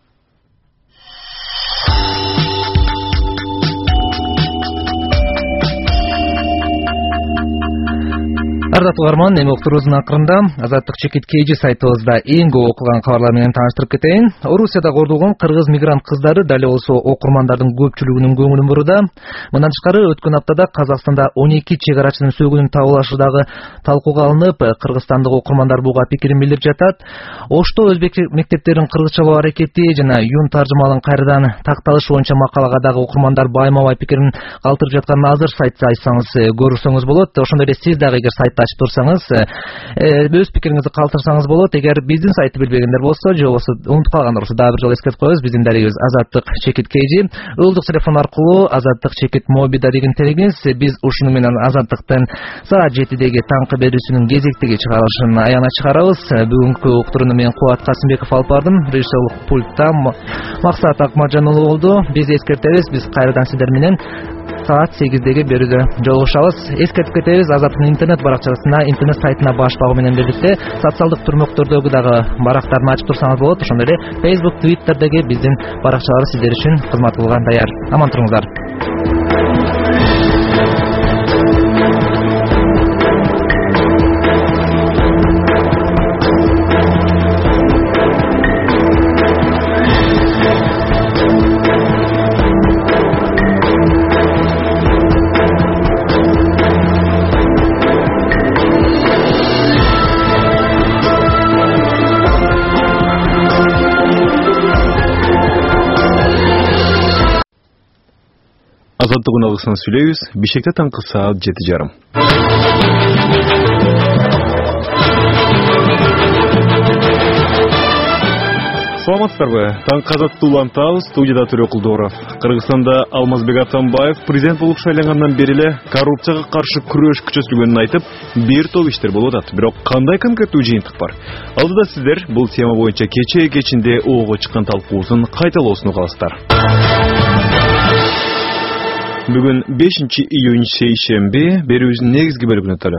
Ардаттуу угарман, эми уктуруубуздун акырында Азаттык чекит кейжи сайтыбызда эң көп окулган кабарлар менен тааныштырып кетейин. Орусияда кордолгон кыргыз мигрант кыздары дал болсо окурмандардын көпчүлүгүнүн көңүлүн буруда. Мындан тышкары өткөн аптада Казакстанда он эки чек арачынын сөөгүнүн табылышы дагы талкууга алынып, кыргызстандык окурмандар буга пикирин билдирип жатат. Ошто өзбек мектептерин кыргызчалоо аракети жана Юн таржымалын кайрадан такталышы боюнча макалага дагы окурмандар байма-бай пикирин калтырып жатканын азыр сайтта ачсаңыз көрсөңүз болот. Ошондой эле сиз дагы эгер сайтты ачып турсаңыз, өз пикириңизди калтырсаңыз болот. Эгер биздин сайтты билбегендер болсо, же болбосо унутуп калгандар болсо, дагы бир жолу эскертип коебуз. Биздин дарегибиз Азаттык чекит kg. Ылдык телефон аркылуу Азаттык чекит мобида деген тереңиз. Биз ушуну менен Азаттыктын саат жетидеги таңкы берүүсүнүн кезектеги чыгарылышын аягына чыгарабыз. Бүгүнкү уктурууну мен Кубат Касымбеков алып бардым. Режиссерлук пультта Максат Акмажан уулу болду. Биз эскертебиз, биз кайрадан сиздер менен саат сегиздеги берүүдө жолугушабыз. Эскертип кетебиз, Азаттыктын интернет баракчасына, интернет сайтына баш багуу менен бирдикте социалдык турмуктөрдөгү дагы барактарын ачып турсаңыз болот. Ошондой эле Facebook, Twitterдеги биздин баракчалар сиздер үчүн кызмат кылган даяр. Аман туруңуздар. Азаттык уналгысынан сүйлөйбүз. Бишкекте таңкы саат жети жарым. Саламатсыздарбы? Таңкы Азаттыкты улантабыз. Студияда Төрө Кулдоров. Кыргызстанда Алмазбек Атамбаев президент болуп шайлангандан бери эле коррупцияга каршы күрөш күчөтүлгөнүн айтып, бир топ иштер болуп атат. Бирок кандай конкреттүү жыйынтык бар? Алдыда сиздер бул тема боюнча кечээ кечинде ого чыккан талкуусун кайталоосун угасыздар. Бүгүн бешинчи июнь сейшемби, берүүбүздүн негизги бөлүгүнө төлө.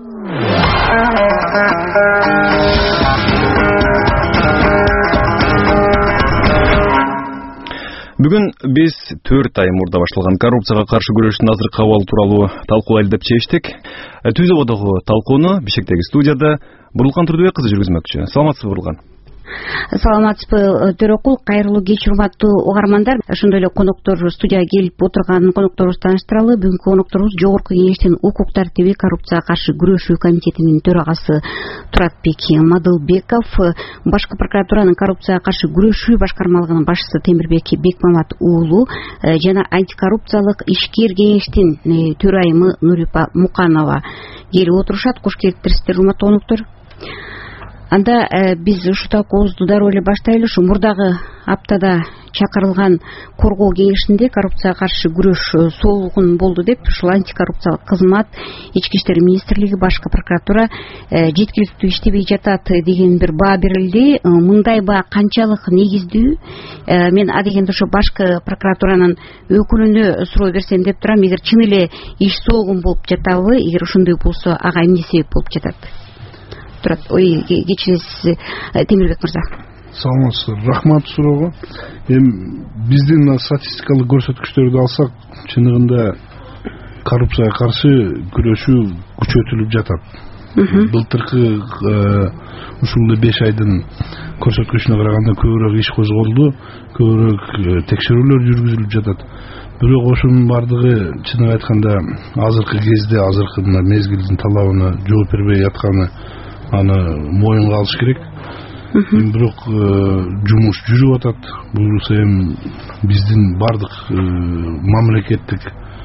Бүгүн биз төрт ай мурда башталган коррупцияга каршы күрөштүн азыркы абалы тууралуу талкуулайлы деп чечтик. Түз абадагы талкууну Бишкектеги студияда Бурулкан Турдубек кызы жүргүзмөкчү. Саламатсызбы, Бурулкан? Саламатсызбы, Төрөкул. Кайрылуу кеч, урматтуу угармандар. Ошондой эле коноктор студияга келип отурган конокторубузду тааныштыралы. Бүгүнкү конокторубуз Жогорку Кеңештин укук тартиби, коррупцияга каршы күрөшүү комитетинин төрагасы Туратбек Мадылбеков, башкы прокуратуранын коррупцияга каршы күрөшүү башкармалыгынын башчысы Темирбек Бекмамат уулу жана антикоррупциялык ишкер кеңештин төрайымы Нурипа Муканова келип отурушат. Кош келиптирсиздер, урматтуу коноктор. Анда э, биз ушу талкуубузду дароо эле баштайлы. Ушу мурдагы аптада чакырылган коргоо кеңешинде коррупцияга каршы күрөш соолугун болду деп, ушул антикоррупциялык кызмат, Ички иштер министрлиги, башкы прокуратура э, жеткиликтүү иштебей жатат деген бир баа берилди. Э, мындай баа канчалык негиздүү? Э, мен адегенде ошо башкы прокуратуранын өкүлүнө суроо берсем деп турам. Эгер чын эле иш соогун болуп жатабы? Эгер ошондой болсо, ага эмне себеп болуп жатат? Турат, ой, кечиресиз, Темирбек мырза. Саламатсыздар. Рахмат суроого. Эми биздин статистикалык көрсөткүчтөрдү алсак, чыныгында коррупцияга каршы күрөшүү күчөтүлүп жатат. Былтыркы ушул беш айдын көрсөткүчүнө караганда көбүрөөк иш козголду, көбүрөөк текшерүүлөр жүргүзүлүп жатат. Бирок ошонун бардыгы чынын айтканда азыркы кезде, азыркы мезгилдин талабына жооп бербей атканы аны моюнга алыш керек. Бирок жумуш жүрүп атат. Бул эми биздин бардык мамлекеттик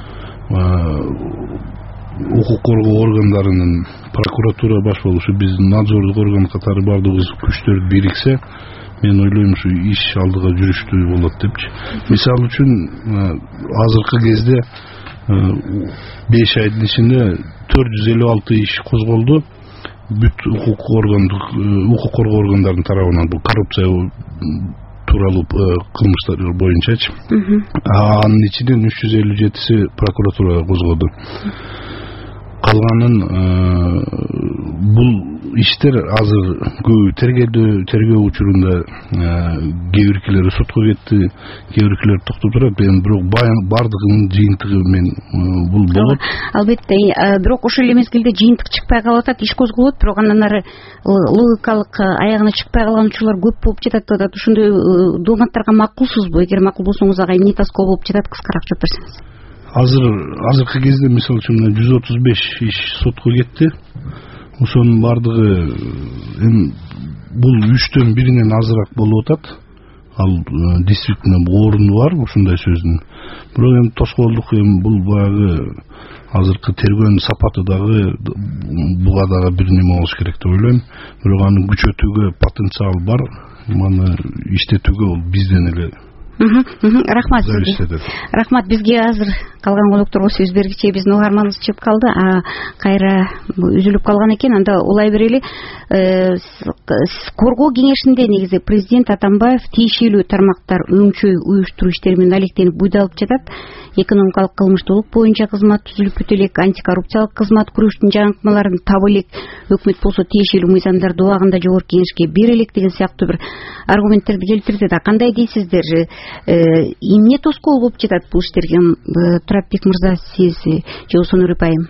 укук коргоо органдарынын, прокуратура баш болушу, биздин надзордук орган катары бардыгыбыз күчтөр бириксе, мен ойлойм ушу иш алдыга жүрүштүү болот депчи. Мисалы үчүн азыркы кезде беш айдын ичинде төрт жүз элүү алты иш козголду. Бүт укук органдык укук коргоо органдарынын тарабынан бул коррупция тууралуу кылмыштар боюнчачы. Анын ичинен үч жүз элүү жетиси прокуратурага козгоду. Калганын бул иштер азыр көбү тергөөдө, тергөө учурунда кээ биркилери сотко кетти, кээ биркилери токтоп турат. Бирок бардыгынын жыйынтыгы мен бул болот. Албетте, бирок ошол эле мезгилде жыйынтык чыкпай калып атат, иш козголот, бирок андан ары логикалык аягына чыкпай калган учурлар көп болуп жатат деп атат. Ошондой дооматтарга макулсузбу? Эгер макул болсоңуз, ага эмне таскоо болуп жатат, кыскараак жооп берсеңиз. Азыр азыркы кезде мисалы үчүн жүз отуз беш иш сотко кетти. Ошонун бардыгы эми бул үчтөн биринен азыраак болуп атат. Ал действительно орунду бар ушундай сөздүн. бирок эми тоскоолдук эми бул баягы азыркы тергөөнүн сапаты дагы буга дагы бир неме болуш керек деп ойлойм. Бирок аны күчөтүүгө потенциал бар, маны иштетүүгө бул бизден эле рахмат сизге. Рахмат, бизге азыр калган конокторго сөз бергиче биздин угарманыбыз чыгып калды, а кайра үзүлүп калган экен. Анда улай берели, коргоо кеңешинде негизи президент Атамбаев тиешелүү тармактар өңчөй уюштуруу иштери менен алектенип буйдалып жатат. Экономикалык кылмыштуулук боюнча кызмат түзүлүп бүт элек, антикоррупциялык кызмат күрөштүн жаңыртмаларын таба элек, өкмөт болсо тиешелүү мыйзамдарды убагында жогорку кеңешке бере элек деген сыяктуу бир аргументтерди келтирди да. Кандай дейсиздер? Эмне тоскоол болуп жатат бул иштерге? Турапбек мырза, сиз же Усун Нурипайым?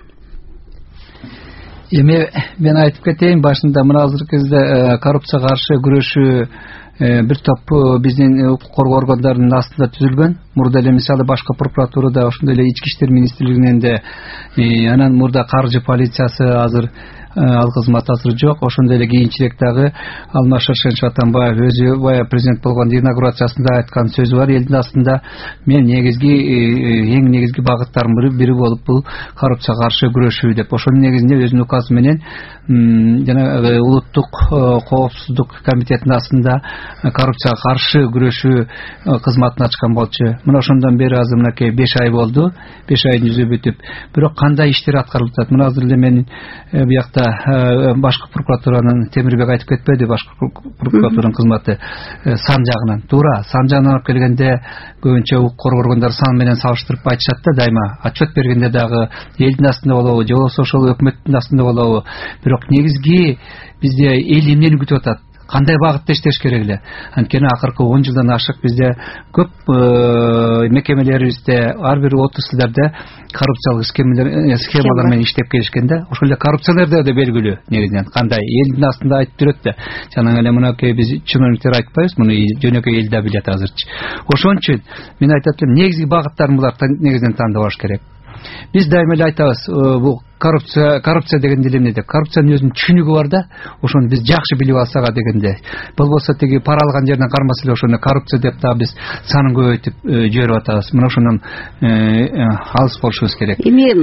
Эми мен айтып кетейин, башында мына азыркы кезде коррупцияга каршы күрөшүү бир топ биздин укук коргоо органдарынын астында түзүлгөн. Мурда эле мисалы башкы прокуратурада, ошондой эле ички иштер министрлигинен де, анан мурда каржы полициясы азыр ал кызмат азыр жок. Ошондой эле кийинчерээк дагы Алмазбек Шаршенов Атамбаев өзү бая президент болгондо инаугурациясында айткан сөзү бар элдин астында. Мен негизги эң негизги багыттардын бири болуп бул коррупцияга каршы күрөшүү деп. Ошонун негизинде өзүнүн указы менен жана улуттук коопсуздук комитетинин астында коррупцияга каршы күрөшүү кызматын ачкан болчу. Мына ошондон бери азыр мынакей беш ай болду. беш айдын жүзү бүтүп. Бирок кандай иштер аткарылып жатат? Мына азыр эле мен биякта башкы прокуратуранын Темирбек айтып кетпеди, башкы прокуратуранын кызматы сан жагынан. Туура, сан жагынан алып келгенде көбүнчө укук коргоо органдары сан менен салыштырып айтышат да, дайыма. Отчет бергенде дагы элдин астында болобу, же болбосо ошол өкмөттүн астында болобу. Бирок негизги бизде эл эмнени күтүп атат? Кандай багытта иштеш керек эле? Анткени акыркы он жылдан ашык бизде көп мекемелерибизде ар бир отраслдерде коррупциялык схемалар менен иштеп келишкен да. Ошол эле коррупционерде да белгилүү негизинен кандай элдин астында айтып жүрөт да. Жана эле мынакей биз чиновниктер айтпайбыз, муну жөнөкөй эл да билет азырчы. Ошон үчүн мен айтып атам, негизги багыттарын булар негизинен тандабаш керек. Биз дайыма эле айтабыз, бул коррупция коррупция дегенде эмне деп? Коррупциянын өзүнүн түшүнүгү бар да. Ошону биз жакшы билип алсак дегенде. Болбосо теги пара алган жерден кармаса эле ошону коррупция деп да биз санын көбөйтүп жиберип атабыз. Мына ошондон алыс болушубуз керек. Эми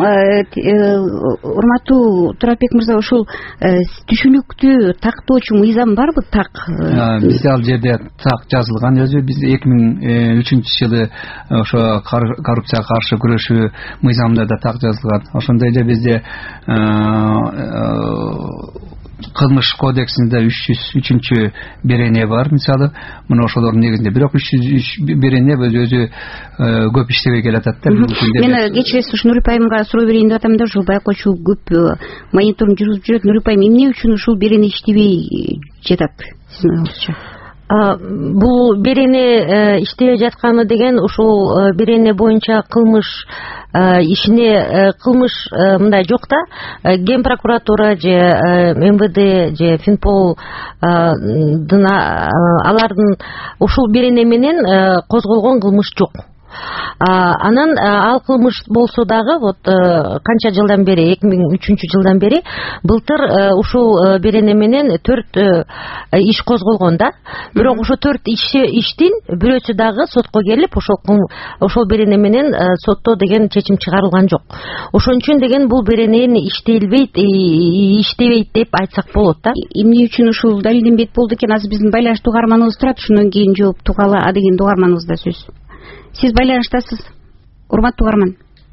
урматтуу Турапбек мырза, ошол түшүнүктүү тактоочу мыйзам барбы? Так. Бизде ал жерде так жазылган. Өзү биз эки миң үчүнчү жылы ошо коррупцияга каршы күрөшүү мыйзамында да так жазылган. Ошондой эле бизде кылмыш кодексинде үч жүз үчүнчү берене бар, мисалы. Мына ошолордун негизинде. Бирок үч жүз үч берене өзү көп иштебей келатат да. Мен кечиресиз, ушу Нурипайымга суроо берейин деп атам да, ушул байкоочу көп мониторинг жүргүзүп жүрөт. Нурипайым, эмне үчүн ушул берене иштебей жатат сиздин оюңузча? Бул берене иштебей жатканы деген ушул берене боюнча кылмыш ишине кылмыш мындай жок да. Ген прокуратура же эм вэ дэ же Финпол алардын ушул берене менен козголгон кылмыш жок. Анан ал кылмыш болсо дагы вот канча жылдан бери, эки миң үчүнчү жылдан бери былтыр ушул берене менен төрт иш козголгон да. Бирок ошо төрт иштин бирөөсү дагы сотко келип, ошол ошол берене менен сотто деген чечим чыгарылган жок. Ошон үчүн деген бул беренени иштелбейт, иштебейт деп айтсак болот да. Эмне үчүн ушул далилденбейт болду экен? Азыр биздин байланыштуу угарманыбыз турат, ошондон кийин жооп тугалы а деген угарманыбызда сөз. Сиз байланыштасыз, урматтуу угарман.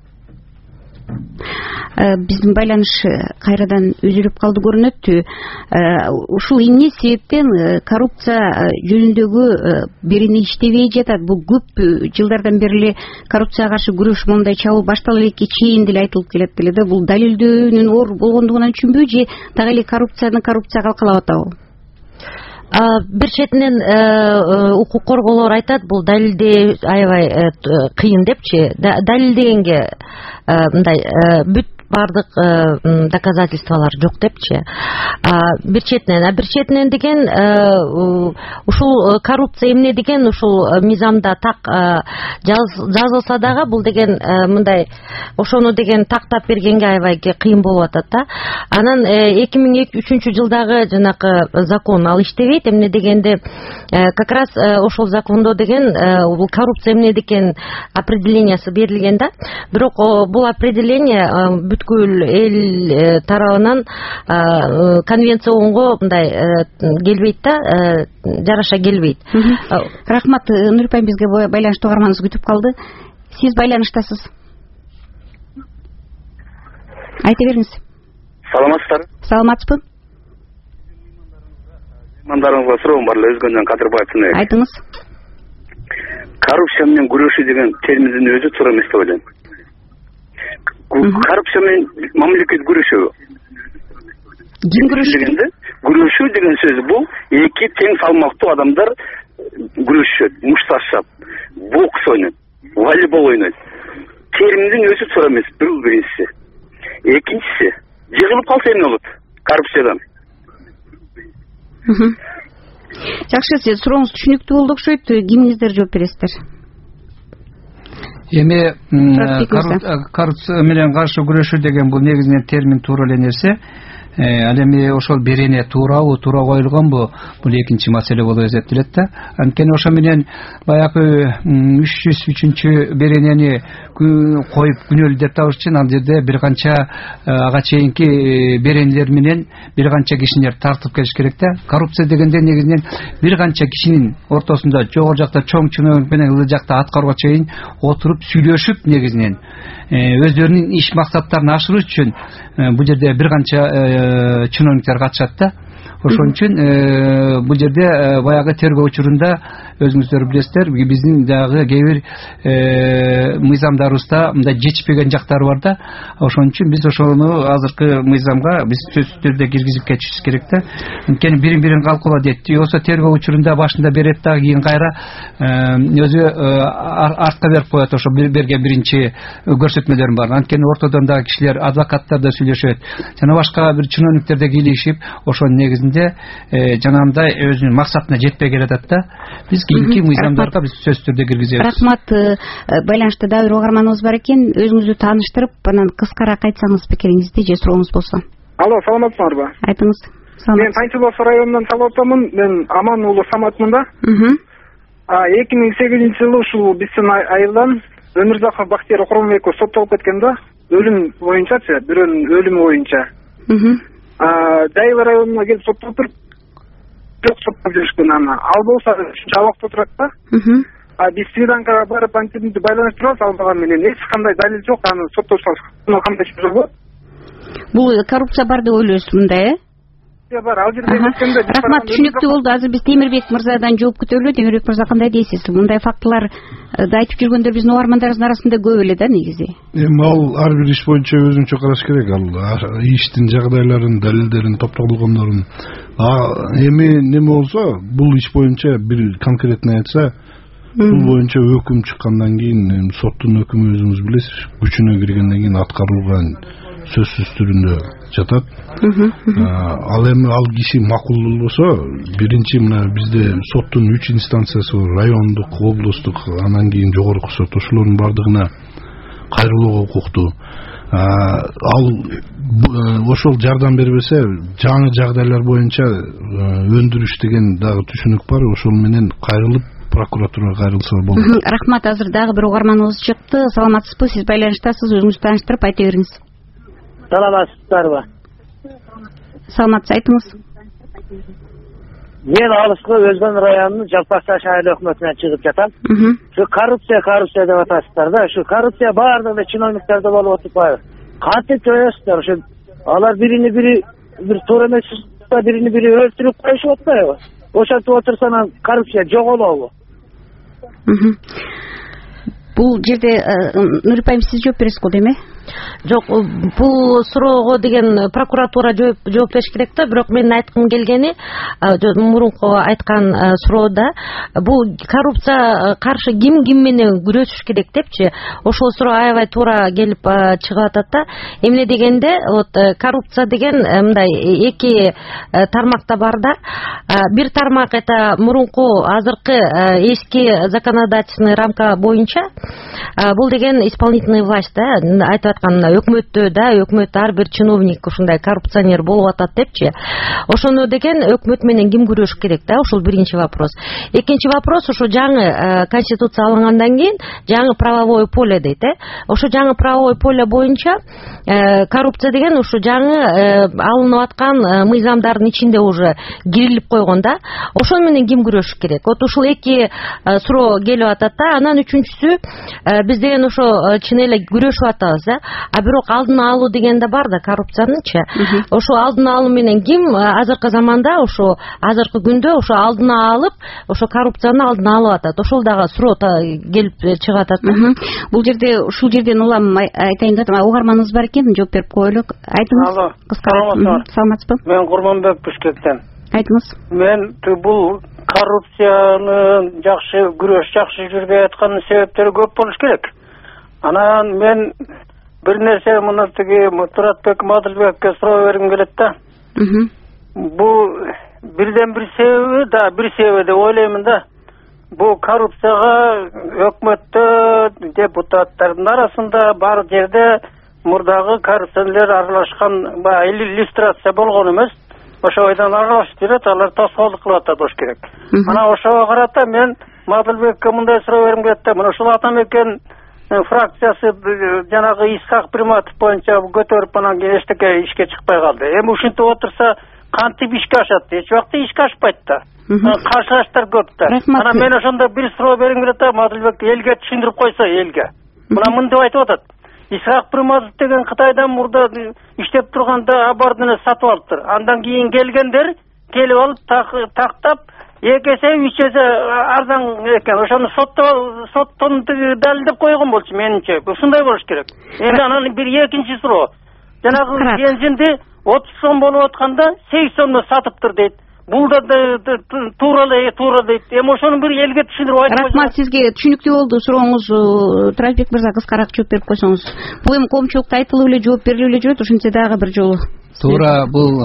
Биздин байланыш кайрадан үзүлүп калды көрүнөт. Ушул эмне себептен коррупция жөнүндөгү берене иштебей жатат? Бул көп жылдардан бери эле коррупцияга каршы күрөш мондай чабуу баштала элекке чейин деле айтылып келет деле да. Бул далилдөөнүн оор болгондугунан үчүнбү, же так эле коррупцияны коррупция калкалап атабы? Бир четинен укук коргоолор айтат, бул далилдөө аябай кыйын депчи. Далилдегенге мындай бүт баардык доказательстволор жок депчи. Бир четинен, а бир четинен деген ушул коррупция эмне деген ушул мыйзамда так жазылса дагы бул деген мындай ошону деген тактап бергенге аябай кыйын болуп атат да. Анан эки миң үчүнчү жылдагы жанакы закон ал иштебейт. Эмне дегенде как раз ошол закондо деген бул коррупция эмне деген определениясы берилген да. Бирок бул определение бүткүл эл тарабынан конвенцияга мындай келбейт да, жараша келбейт. Рахмат, Нурипай бизге байланыштуу угарманыбыз күтүп калды. Сиз байланыштасыз. Айта бериңиз. Саламатсыздар? Саламатсызбы? Мындарыңызга суроом бар эле, Өзгөндөн Кадырбаевдин. Айтыңыз. Коррупция менен күрөшүү деген терминдин өзү туура эмес деп ойлойм. Коррупция менен мамлекет күрөшөбү? Ким күрөшөт? Күрөшүү деген сөз бул эки тең салмактуу адамдар күрөшөт, мушташат, бокс ойнойт, волейбол ойнойт. Терминдин өзү туура эмес, бул биринчиси. Экинчиси, жыгылып калса эмне болот? Коррупциядан. Жакшы, сиз сурооңуз түшүнүктүү болду окшойт. Кимиңиздер жооп бересиздер? Эми коррупция менен каршы күрөшүү деген бул негизинен термин туура эле нерсе. Ал эми ошол берене туурабы, туура коюлганбы, бул экинчи маселе болуп эсептелет да. Анткени ошо менен баягы үч жүз үчүнчү беренени коюп күнөөлүү деп табыш үчүн ал жерде бир канча ага чейинки беренелер менен бир канча кишилер тартып келиш керек да. Коррупция дегенде негизинен бир канча кишинин ортосунда жогору жакта чоң чиновник менен ылдый жакта аткарууга чейин отуруп сүйлөшүп негизинен өздөрүнүн иш максаттарын ашыруу үчүн бул жерде бир канча чиновниктер катышат да. Ошон үчүн бул жерде баягы тергөө учурунда өзүңүздөр билесиздер, биздин дагы кээ бир мыйзамдарыбызда мындай жетишпеген жактары бар да. Ошон үчүн биз ошону азыркы мыйзамга биз сөзсүз түрдө киргизип кетишибиз керек да. Анткени бирин бирин калкулоо дейт. Болсо тергөө учурунда башында берет дагы кийин кайра өзү артка берип коет ошо берген биринчи көрсөтмөлөрүн бар. Анткени ортодон дагы кишилер, адвокаттар да сүйлөшөт. Жана башка бир чиновниктер да кийлигишип, ошонун негизинде жанагындай өзүнүн максатына жетпей келатат да. Биз кийинки мыйзамдарга биз сөзсүз түрдө киргизебиз. Рахмат. Байланышта дагы бир угарманыбыз бар экен. Өзүңүздү тааныштырып, анан кыскараак айтсаңыз пикириңизди же сурооңуз болсо. Алло, саламатсыңарбы? Айтыңыз. Мен Тайчыбош районунан чалып атамын. Мен Аман уулу Саматмын да. эки миң сегизинчи жылы ушул биздин айылдан Өмүрзаков Бактияр Курманбеков соттолуп кеткен да. Өлүм боюнчачы, бирөөнүн өлүмү боюнча. Дайыл районуна келип соттолуп туруп жок соттоп жүрүшкөн аны. Ал болсо жабакта турат да. А биз Свиданкага барып антидинди байланыштырабыз, ал мага менен эч кандай далил жок, аны соттошсак кандай чыгып болот? Бул коррупция бар деп ойлойсуз мындай, э? Бар, ал жерде өткөндө. Рахмат, түшүнүктүү болду. Азыр биз Темирбек мырзадан жооп күтөлү. Темирбек мырза, кандай дейсиз? Мындай фактылар да айтып жүргөндөр биздин угармандарыбыздын арасында көп эле да негизи. Эми ал ар бир иш боюнча өзүнчө караш керек. Ал иштин жагдайларын, далилдерин, топтолгондорун. Эми неме болсо, бул иш боюнча бир конкретный айтса, бул боюнча өкүм чыккандан кийин соттун өкүмү өзүңүз билесиз, күчүнө киргенден кийин аткарууга сөзсүз түрүндө жатат. Ал эми ал киши макул болсо, биринчи мына бизде соттун үч инстанциясы бар: райондук, облустук, анан кийин жогорку сот. Ошолордун бардыгына кайрылууга укуктуу. Ал ошол жардам бербесе, жаңы жагдайлар боюнча өндүрүш деген дагы түшүнүк бар. Ошол менен кайрылып прокуратурага кайрылса болот. Рахмат. Азыр дагы бир угарманыбыз чыкты. Саламатсызбы? Сиз байланыштасыз. Өзүңүздү тааныштырып айта бериңиз. Саламатсыздарбы? Саламатсыз, айтыңыз. Мен алыскы Өзгөн районунун Жалпак Таш айыл өкмөтүнөн чыгып жатам. Şu коррупция, коррупция деп атасыздар да. Şu коррупция баардыгы чиновниктерде болуп атпайбы? Кантип жоюсуздар? Şu алар биrini бири бир туура эмес да биrini бири өлтүрүп коюшуп атпайбы? Ошентип отурса анан коррупция жоголобу? Бул жерде Нурипайым сиз жооп бересиз го дейм, э? Жок, бул суроого деген прокуратура жооп бериш керек да, бирок менин айткым келгени мурунку айткан суроодо бул коррупция каршы ким ким менен күрөшүш керек депчи, ошол суроо аябай туура келип чыгып атат да. Эмне дегенде, вот коррупция деген мындай эки тармакта бар да. Бир тармак это мурунку азыркы эски законодательный рамка боюнча бул деген исполнительный власть да, айтып аткан өкмөттө да, өкмөт ар бир чиновник ушундай коррупционер болуп атат депчи. Ошону деген өкмөт менен ким күрөшүш керек да, ошол биринчи вопрос. Экинчи вопрос, ошо жаңы конституция алынгандан кийин жаңы правовое поле дейт, э. Ошо жаңы правовое поле боюнча коррупция деген ушу жаңы алынып аткан мыйзамдардын ичинде уже кирилип койгон да. Ошол менен ким күрөшүш керек? Вот ушул эки суроо келип атат да. Анан үчүнчүсү, биз деген ошо чын эле күрөшүп атабыз, э. А бирок алдын алуу деген да бар да коррупциянычы. Ошо алдын алуу менен ким азыркы заманда, ошо азыркы күндө ошо алдын алып, ошо коррупцияны алдын алып атат. Ошол дагы суроо келип чыгып атат. Бул жерде ушул жерден улам айтайын деп угарманыбыз бар экен, жооп берип коелук. Айтыңыз. Саламатсызбы? Мен Курманбек Бишкектен. Айтыңыз. Мен бул коррупцияны жакшы күрөш, жакшы жүргүзүп аткан себептери көп болуш керек. Анан мен бир нерсе муну тиги Туратбек Мадылбекке суроо бергим келет да. Бул бирден бир себеби да, бир себеби деп ойлоймун да. Бул коррупцияга өкмөттө, депутаттардын арасында бар жерде мурдагы коррупционерлер аралашкан, баягы иллюстрация болгон эмес. Ошо ойдан аралашып жүрөт, алар тоскоолдук кылып атат болуш керек. Анан ошого карата мен Мадылбекке мындай суроо бергим келет да. Мына ушул Атамекен фракциясы жанагы Исхак Приматов боюнча көтөрүп анан кийин эчтеке ишке чыкпай калды. Эми ушинтип отурса кантип ишке ашат? Эч убакта ишке ашпайт да. Каршылаштар көп да. Анан мен ошондо бир суроо бергим келет да, Мадылбек элге түшүндүрүп койсо элге. Мына мынтип айтып атат. Исхак Приматов деген Кытайдан мурда иштеп турганда абардыны сатып алыптыр. Андан кийин келгендер келип алып тактап эки эсе үч эсе арзан экен. Ошону сотто соттон далилдеп койгон болчу менимче. Ушундай болуш керек. Эми анан бир экинчи суроо. Жанагы бензинди отуз сом болуп атканда сегиз сомдо сатыптыр дейт. Бул да туура эле, туура дейт. Эми ошону бир элге түшүндүрүп айтып койсоңуз. Рахмат, сизге түшүнүктүү болду сурооңуз. Туратбек мырза, кыскараак жооп берип койсоңуз. Бул эми коомчулукта айтылып эле жооп берилип эле жүрөт, ошентсе дагы бир жолу. Туура, бул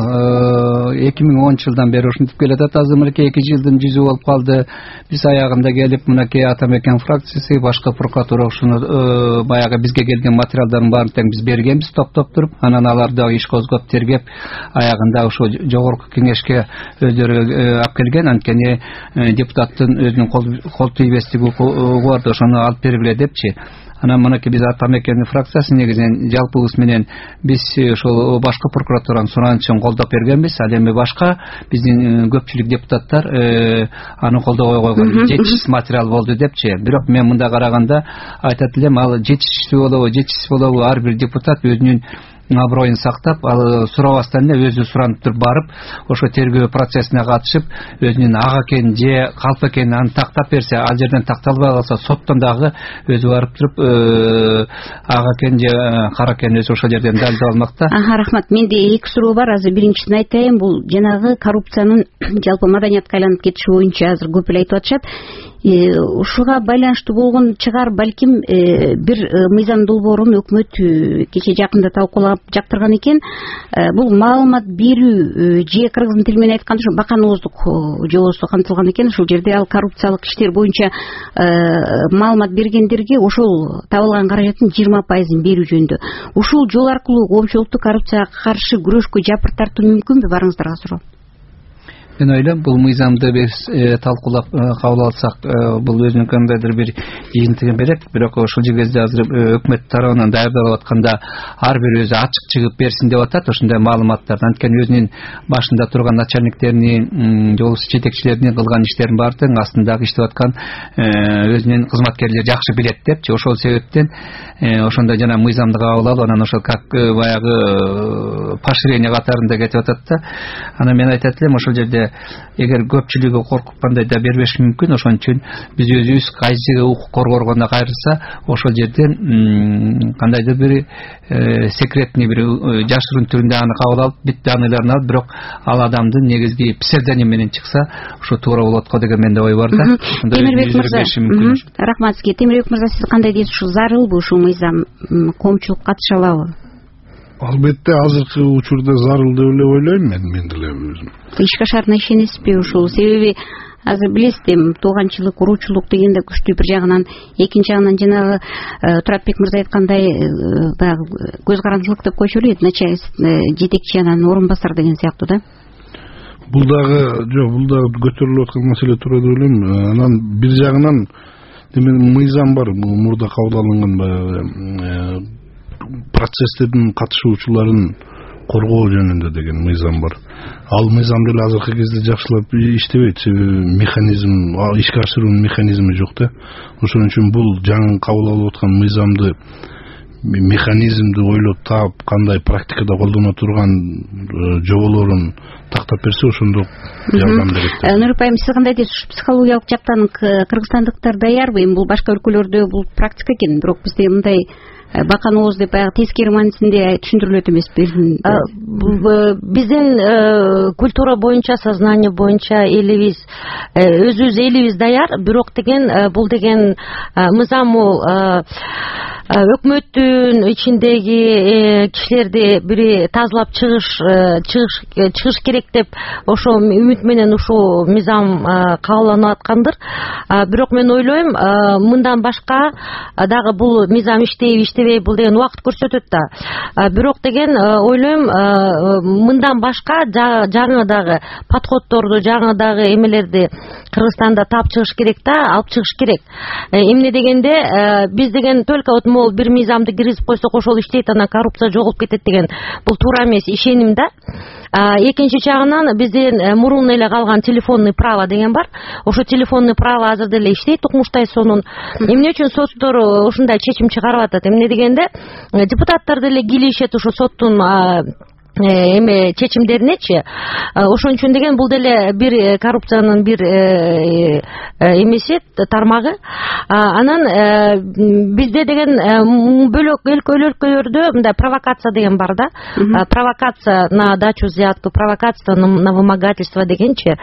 эки миң онунчу жылдан бери ушинтип келатат. Азыр мынакей эки жылдын жүзү болуп калды. Биз аягында келип мынакей Атамекен фракциясы, башка прокуратура ушуну баягы бизге келген материалдардын баарын тең биз бергенбиз топтоп туруп. Анан алар да иш козгоп тергеп, аягында ошо жогорку кеңешке өздөрү алып келген. Анткени депутаттын өзүнүн кол тийбестик укугу бар, ошону алып бергиле депчи. Анан мынакей биз Атамекендин фракциясы негизинен жалпыбыз менен биз ошол башкы прокуратуранын суранычын колдоп бергенбиз. Ал эми башка биздин көпчүлүк депутаттар аны колдобой койгон, жетишсиз материал болду депчи. Бирок мен мында караганда айтат элем, ал жетишсиз болобу, жетишсиз болобу, ар бир депутат өзүнүн аброюн сактап, ал сурабастан эле өзү суранып туруп барып, ошо тергөө процессине катышып, өзүнүн ак экенин же калп экенин аны тактап берсе, ал жерден такталбай калса, соттон дагы өзү барып туруп ак экен же кара экенин өзү ошол жерден далилдеп алмак да. Аха, рахмат. Менде эки суроо бар. Азыр биринчисин айтайын. Бул жанагы коррупциянын жалпы маданиятка айланып кетиши боюнча азыр көп эле айтып атышат. Ушуга байланыштуу болгон чыгар балким бир мыйзам долбоорун өкмөт кече жакында талкуулап жактырган экен. Бул маалымат берүү же кыргыз тили менен айтканда ушу баканооздук жобосу камтылган экен. Ушул жерде ал коррупциялык иштер боюнча маалымат бергендерге ошол табылган каражаттын жыйырма пайызын берүү жөнүндө. Ушул жол аркылуу коомчулукту коррупцияга каршы күрөшкө жапырт тартуу мүмкүнбү? Барыңыздарга суроо. Мен ойлойм, бул мыйзамды биз талкуулап кабыл алсак, бул өзүнүн кандайдыр бир жыйынтыгын берет. Бирок ошол жерде азыр өкмөт тарабынан даярдалып атканда ар бир өзү ачык чыгып берсин деп атат ошондой маалыматтарды. Анткени өзүнүн башында турган начальниктеринин, жолубуз жетекчилеринин кылган иштерин баардыгын астындагы иштеп аткан өзүнүн кызматкерлери жакшы билет депчи. Ошол себептен ошондой жана мыйзамды кабыл алып, анан ошол как баягы поощрение катарында кетип атат да. Анан мен айтат элем, ошол жерде эгер көпчүлүгү коркуп кандай да бербеши мүмкүн. Ошон үчүн биз өзүбүз кайсы укук коргоргондо кайрылса ошол жерден кандайдыр бир секретный бир жашыруун түрүндө аны кабыл алып бүт данныйларын алып, бирок ал адамдын негизги псевдоним менен чыкса ошо туура болот го деген менде ой бар да. Темирбек мырза, рахмат сизге. Темирбек мырза, сиз кандай дейсиз? Ушу зарылбы ушул мыйзам? Коомчулук катыша алабы? Албетте азыркы учурда зарыл деп эле ойлойм мен мен деле өзүм. Ички шаарына ишенесизби ушул? Себеби азыр билесиз, тууганчылык, уруучулук деген да күчтүү бир жагынан, экинчи жагынан жанагы Туратбек мырза айткандай баягы көз карандылык деп койчу элек, начальник жетекчи анан орун басар деген сыяктуу да. Бул дагы жок, бул дагы көтөрүлүп аткан маселе туура деп ойлойм. Анан бир жагынан демен мыйзам бар, мурда кабыл алынган баягы процесстердин катышуучуларын коргоо жөнүндө деген мыйзам бар. Ал мыйзам деле азыркы кезде жакшылап иштебейт, себеби механизм, ишке ашыруунун механизми жок да. Ошон үчүн бул жаңы кабыл алып аткан мыйзамды механизмди ойлоп таап, кандай практикада колдоно турган жоболорун тактап берсе, ошондо жардам берет. Нур Апайым, сиз кандай дейсиз? Психологиялык жактан кыргызстандыктар даярбы? Эми бул башка өлкөлөрдө бул практика экен, бирок бизде мындай бакан ооз деп баягы тескери маанисинде түшүндүрүлөт эмеспи? Биздин культура боюнча, сознание боюнча элибиз, өзүбүз элибиз даяр, бирок деген бул деген мыйзам бул өкмөттүн ичиндеги кишилерди бири тазалап чыгыш чыгыш чыгыш керек деп ошо үмүт менен ушул мыйзам кабылданып аткандыр. Бирок мен ойлойм, мындан башка дагы бул мыйзам иштейби иштебей, бул деген убакыт көрсөтөт да. Бирок деген ойлойм, мындан башка жаңы дагы подходдорду, жаңы дагы эмелерди Кыргызстанда таап чыгыш керек да, алып чыгыш керек. Эмне дегенде биз деген только вот могул бир мыйзамды киргизип койсок ошол иштейт, анан коррупция жоголуп кетет деген бул туура эмес, ишеним да. Экинчи жагынан бизден мурун эле калган телефонный право деген бар. Ошо телефонный право азыр деле иштейт укмуштай сонун. Эмне үчүн соттор ушундай чечим чыгарып атат? Эмне дегенде депутаттар деле кийлешет ушу соттун эме чечимдеринечи. Ошон үчүн деген бул деле бир коррупциянын бир эмеси, тармагы. Анан бизде деген бөлөк өлкөлөрдө мындай провокация деген бар да. Провокация на дачу взятку, провокация на вымогательство дегенчи.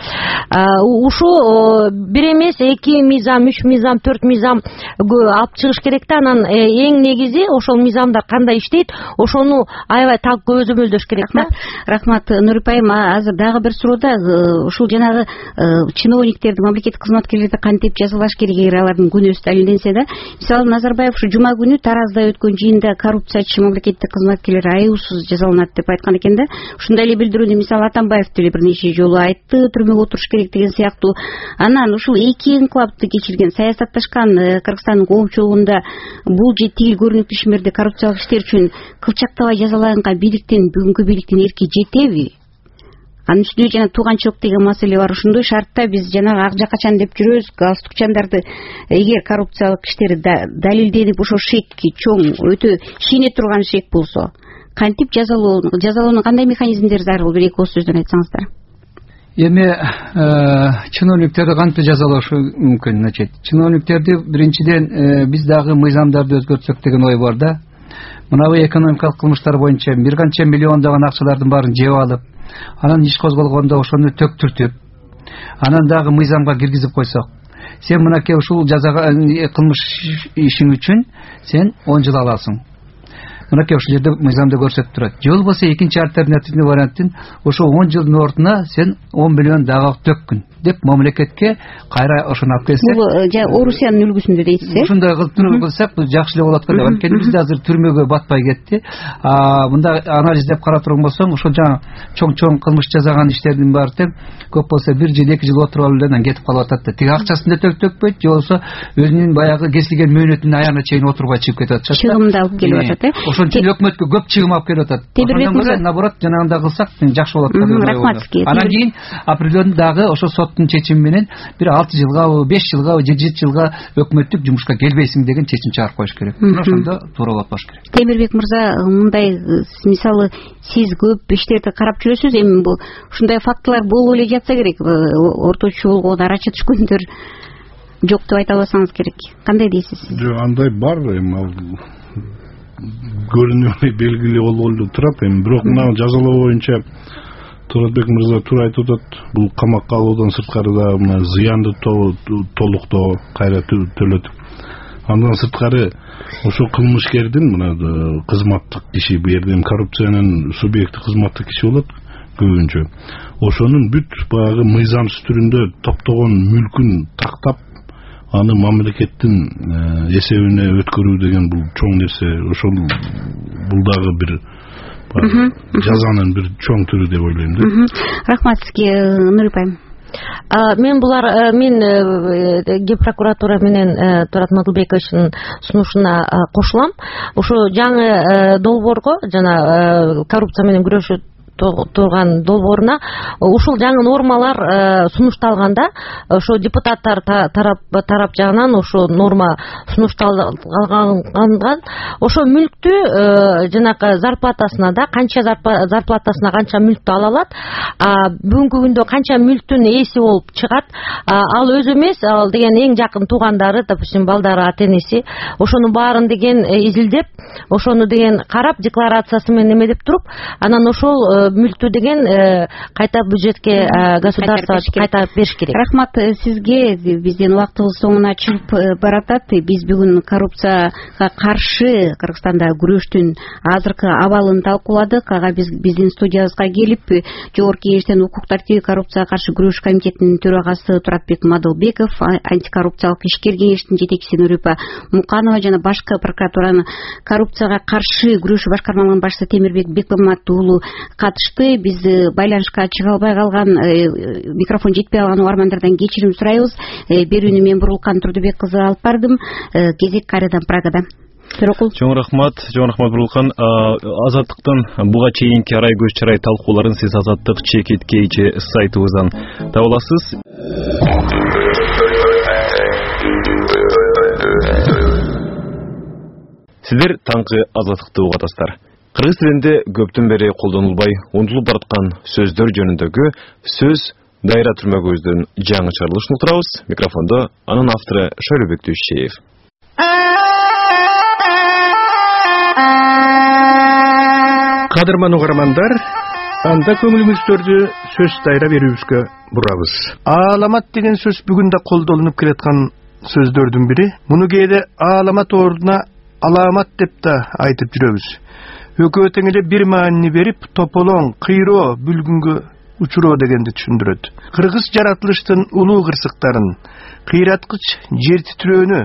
Ушу бир эмес, эки мыйзам, үч мыйзам, төрт мыйзам алып чыгыш керек да. Анан эң негизи ошол мыйзамдар кандай иштейт, ошону аябай так көзөмөлдөш керек. Рахмат, рахмат Нур Апайым. Азыр дагы бир суроодо ушул жанагы чиновниктерди, мамлекеттик кызматкерлерди кантип жазалаш керек эгер алардын күнөөсү далилденсе да. Мисалы Назарбаев ушу жума күнү Таразда өткөн жыйында коррупциячы мамлекеттик кызматкерлер айуусуз жазаланат деп айткан экен да. Ушундай эле билдирүүнү мисалы Атамбаев деле бир нече жолу айтты, түрмөгө отуруш керек деген сыяктуу. Анан ушул эки инкылапты кечирген, саясатташкан Кыргызстандын коомчулугунда бул же тигил көрүнүктүү ишмерди, коррупциялык иштер үчүн кылчактабай жазаланган бийликтен бүгүнкү бийликтин эрки жетеби? Анын үстүнө жана тууганчылык деген маселе бар. Ошондой шартта биз жанагы ак жакачан деп жүрөбүз, галстукчандарды эгер коррупциялык иштери далилденип ошо шекки чоң, өтө шийне турган шек болсо, кантип жазалоо, жазалоонун кандай механизмдери зарыл? Бир эки ооз сөздөн айтсаңыздар. Эми чиновниктерди кантип жазалаш мүмкүн? Значит, чиновниктерди биринчиден биз дагы мыйзамдарды өзгөртсөк деген ой бар да. Мынабы экономикалык кылмыштар боюнча бир канча миллиондогон акчалардын баарын жеп алып, анан иш козголгондо ошону төктүртүп, анан дагы мыйзамга киргизип койсок, сен мынакей ушул жазага кылмыш ишиң үчүн сен он жыл аласың. Мынакей ошол жерде мыйзамда көрсөтүп турат. Же болбосо экинчи альтернативный варианттын ошо он жылдын ордуна сен он миллион дагы төккүн деп мамлекетке кайра ошону алып келсек. Бул Орусиянын үлгүсүндө дейсиз э? Ошондой кылып кылсак, бул жакшы эле болот деп анткени бизде азыр түрмөгө батпай кетти. Мында анализдеп карап турган болсоң, ошол жаңы чоң-чоң кылмыш жасаган иштердин баары тең көп болсо бир жыл, эки жыл отуруп алып эле кетип калып атат да. Тиги акчасын да төктөкпөйт, же болбосо өзүнүн баягы кесилген мөөнөтүнүн аягына чейин отурууга чыгып кетип атышат. Чыгымды алып келип атат э? ошон үчүн өкмөткө көп чыгым алып келип атат. Темирбек мырза, наоборот жанагындай кылсак жакшы болот да. Рахмат сизге. Анан кийин определенный дагы ошо соттун чечими менен бир алты жылгабы, беш жылгабы, жети жылга өкмөттүк жумушка келбейсиң деген чечим чыгарып коюш керек. Ошондо туура болот болуш керек. Темирбек мырза, мындай мисалы сиз көп иштерди карап жүрөсүз, эми бул ушундай фактылар болуп эле жатса керек, орточо болгон арачы түшкөндөр жок деп айта алсаңыз керек. Кандай дейсиз сиз? Жок, андай бар, эми ал көрүнүп белгилүү болгон турат, эми бирок мына жазалоо боюнча Туратбек мырза туура айтып атат. Бул камакка алуудан сырткары да мына зыянды толуктоо кайра төлөтүп. Андан сырткары ошо кылмышкердин мына кызматтык киши, бу жерден коррупциянын субъекти кызматтык киши болот көбүнчө. Ошонун бүт баягы мыйзамсыз түрүндө топтогон мүлкүн тактап, аны мамлекеттин эсебине өткөрүү деген бул чоң нерсе. Ошол бул дагы бир жазанын бир чоң түрү деп ойлойм да. Рахмат сизге, Нурипа айым. Мен булар мен Генпрокуратура менен Турат Мадылбековичтин сунушуна кошулам. Ошо жаңы долбоорго, жана коррупция менен күрөшүү турган долбооруна ушул жаңы нормалар сунушталганда, ошо депутаттар тарап тарап жагынан ошо норма сунушталган, ошо мүлктү жанакы зарплатасына да, канча зарплатасына канча мүлктү ала алат, бүгүнкү күндө канча мүлктүн ээси болуп чыгат, ал өзү эмес, ал деген эң жакын туугандары, допустим, балдары, ата-энеси, ошонун баарын деген изилдеп, ошону деген карап, декларациясы менен эмедеп туруп, анан ошол мүлктү деген кайта бюджетке, государство кайта бериш керек. Рахмат сизге. Биздин убактыбыз соңуна чыгып баратат. Биз бүгүн коррупцияга каршы Кыргызстанда күрөштүн азыркы абалын талкууладык. Ага биз биздин студиябызга келип, Жогорку Кеңештин укук тартиби коррупцияга каршы күрөш комитетинин төрагасы Туратбек Мадылбеков, антикоррупциялык ишкер кеңештин жетекчиси Нурипа Муканова жана башкы прокуратуранын коррупцияга каршы күрөшүү башкармалыгынын башчысы Темирбек Бекмамат уулу катышты. Биз байланышка чыга албай калган, микрофон жетпей калган угармандардан кечирим сурайбыз. Берүүнү мен Бурулкан Турдубек кызы алып бардым. Кезек кайрадан Прагада. Чоң рахмат, чоң рахмат Бурулкан. Азаттыктын буга чейинки арай көз чарай талкууларын сиз Азаттык чекит кейчи сайтыбыздан таба аласыз. Сиздер таңкы Азаттыкты угатасыздар. Кыргыз тилинде көптөн бери колдонулбай унутулуп бараткан сөздөр жөнүндөгү сөз дайра түрмөгүбүздүн жаңы чыгарылышын уктурабыз. Микрофондо анын автору Шөлөбек Түшчеев. Кадырман угармандар, анда көңүлүңүздөрдү сөз дайра берүүбүзгө бурабыз. Ааламат деген сөз бүгүн да колдонулуп келаткан сөздөрдүн бири. Муну кээде ааламат ордуна аламат деп да айтып жүрөбүз. Өкө теңеле бир маанини берип, тополоң, кыйроо, бүлгүнгө учуроо дегенди түшүндүрөт. Кыргыз жаратылыштын улуу кырсыктарын, кыйраткыч жер титирөөнү,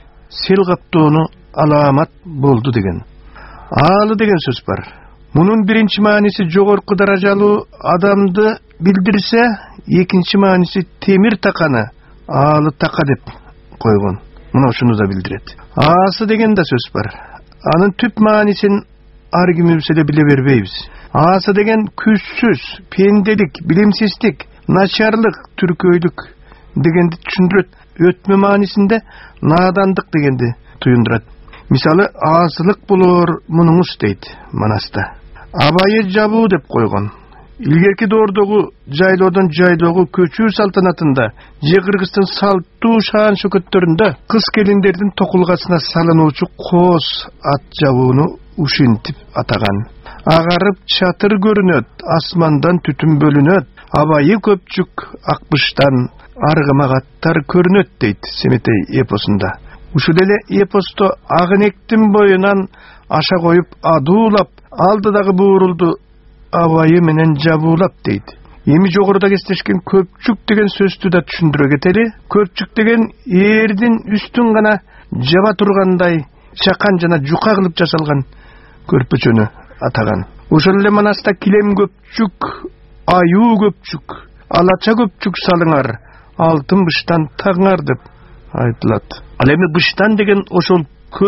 сел каптоону аламат болду деген. Аалы деген сөз бар. Мунун биринчи мааниси жогорку даражалуу адамды билдирсе, экинчи мааниси темир таканы аалы така деп койгон. Мына ушуну да билдирет. Аасы деген да сөз бар. Анын түп маанисин ар ким билсе де биле бербейбиз. Аасы деген күчсүз, пенделик, билимсиздик, начарлык, түркөйлүк дегенди түшүндүрөт. Өтмө маанисинде наадандык дегенди туюндурат. Мисалы, аасылык болор мунуңуз дейт Манаста. Абайы жабуу деп койгон. Илгерки доордогу жайлоодон жайлоого көчүү салтанатында, же Кыргыздын салттуу шаан шөкөттөрүндө кыз келиндердин токулгасына салынуучу коос ат жабууну ушинтип атаган. Агарып чатыр көрүнөт, асмандан түтүн бөлүнөт, абайы көпчүк акбыштан аргымак аттар көрүнөт дейт Семетей эпосунда. Ушул эле эпосто Агынектин боюнан аша коюп адуулап, алдыдагы буурулду абайы менен жабуулап дейт. Эми жогоруда кестешкен көпчүк деген сөздү да түшүндүрө кетели. Көпчүк деген эрдин үстүн гана жаба тургандай чакан жана жука кылып жасалган көрпөчөнү атаган. Ошол эле Манаста килем көпчүк, аюу көпчүк, алача көпчүк салыңар, алтын быштан таңар деп айтылат. Ал эми быштан деген ошол көп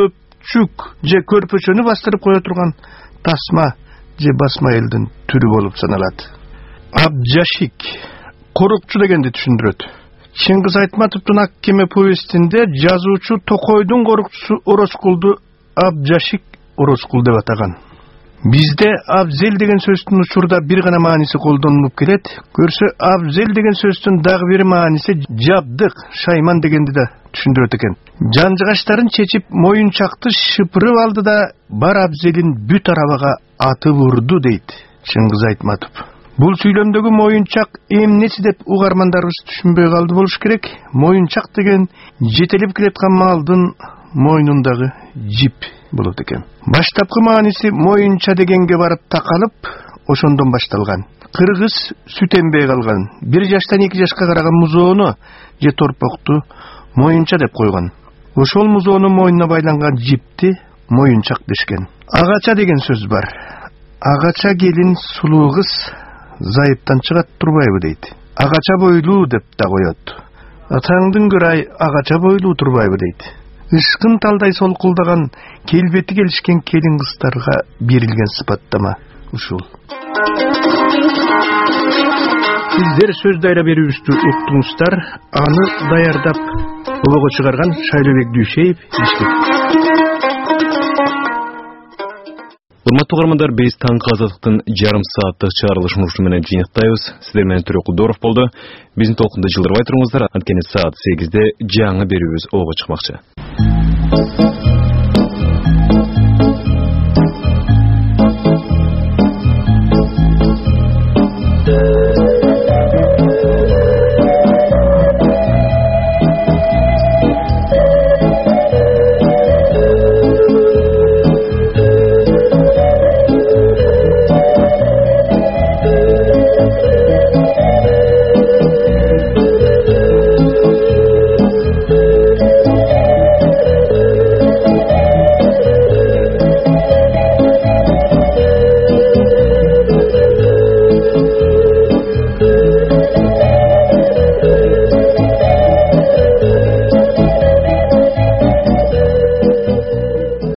чүк же көрпөчөнү бастырып кое турган тасма же басма элдин түрү болуп саналат. Абджашик корукчу дегенди түшүндүрөт. Чыңгыз Айтматовдун Ак кеме повестинде жазуучу Токойдун корукчусу Ороскулду Абджашик Ороскул деп атаган. Бизде абзел деген сөздүн учурда бир гана мааниси колдонулуп келет. Көрсө абзел деген сөздүн дагы бир мааниси жабдык, шайман дегенди да түшүндүрөт экен. Жанжыгаштарын чечип моюнчакты шыпырып алды да бар абзелин бүт арабага атып урду дейт Чыңгыз Айтматов. Бул сүйлөмдөгү моюнчак эмнеси деп угармандарыбыз түшүнбөй калды болуш керек. Моюнчак деген жетелеп келаткан малдын мойнундагы жип болот экен. Баштапкы мааниси моюнча дегенге барып такалып, ошондон башталган. Кыргыз сүт эмбей калган, бир жаштан эки жашка караган музоону же торпокту моюнча деп койгон. Ошол музоонун мойнуна байланган жипти моюнчак дешкен. Агача деген сөз бар. Агача келин сулуу кыз зайыптан чыгат турбайбы дейт. Агача бойлуу деп да коет. Атаңдын көрай агача бойлуу турбайбы дейт. Ышкын талдай солкулдаган, келбети келишкен келин кыздарга берилген сыпаттама ушул. Сиздер сөз дайра берүүбүздү уктуңуздар. Аны даярдап обого чыгарган Шайлобек Дүйшеев, Бишкек. Урматтуу угармандар, биз таңкы азаттыктын жарым сааттык чыгарылышын ушуну менен жыйынтайбыз. Сиздер менен Төрөкулдоров болду. Биздин толкунда жылдырбай туруңуздар, анткени саат сегизде жаңы берүүбүз ого чыкмакчы.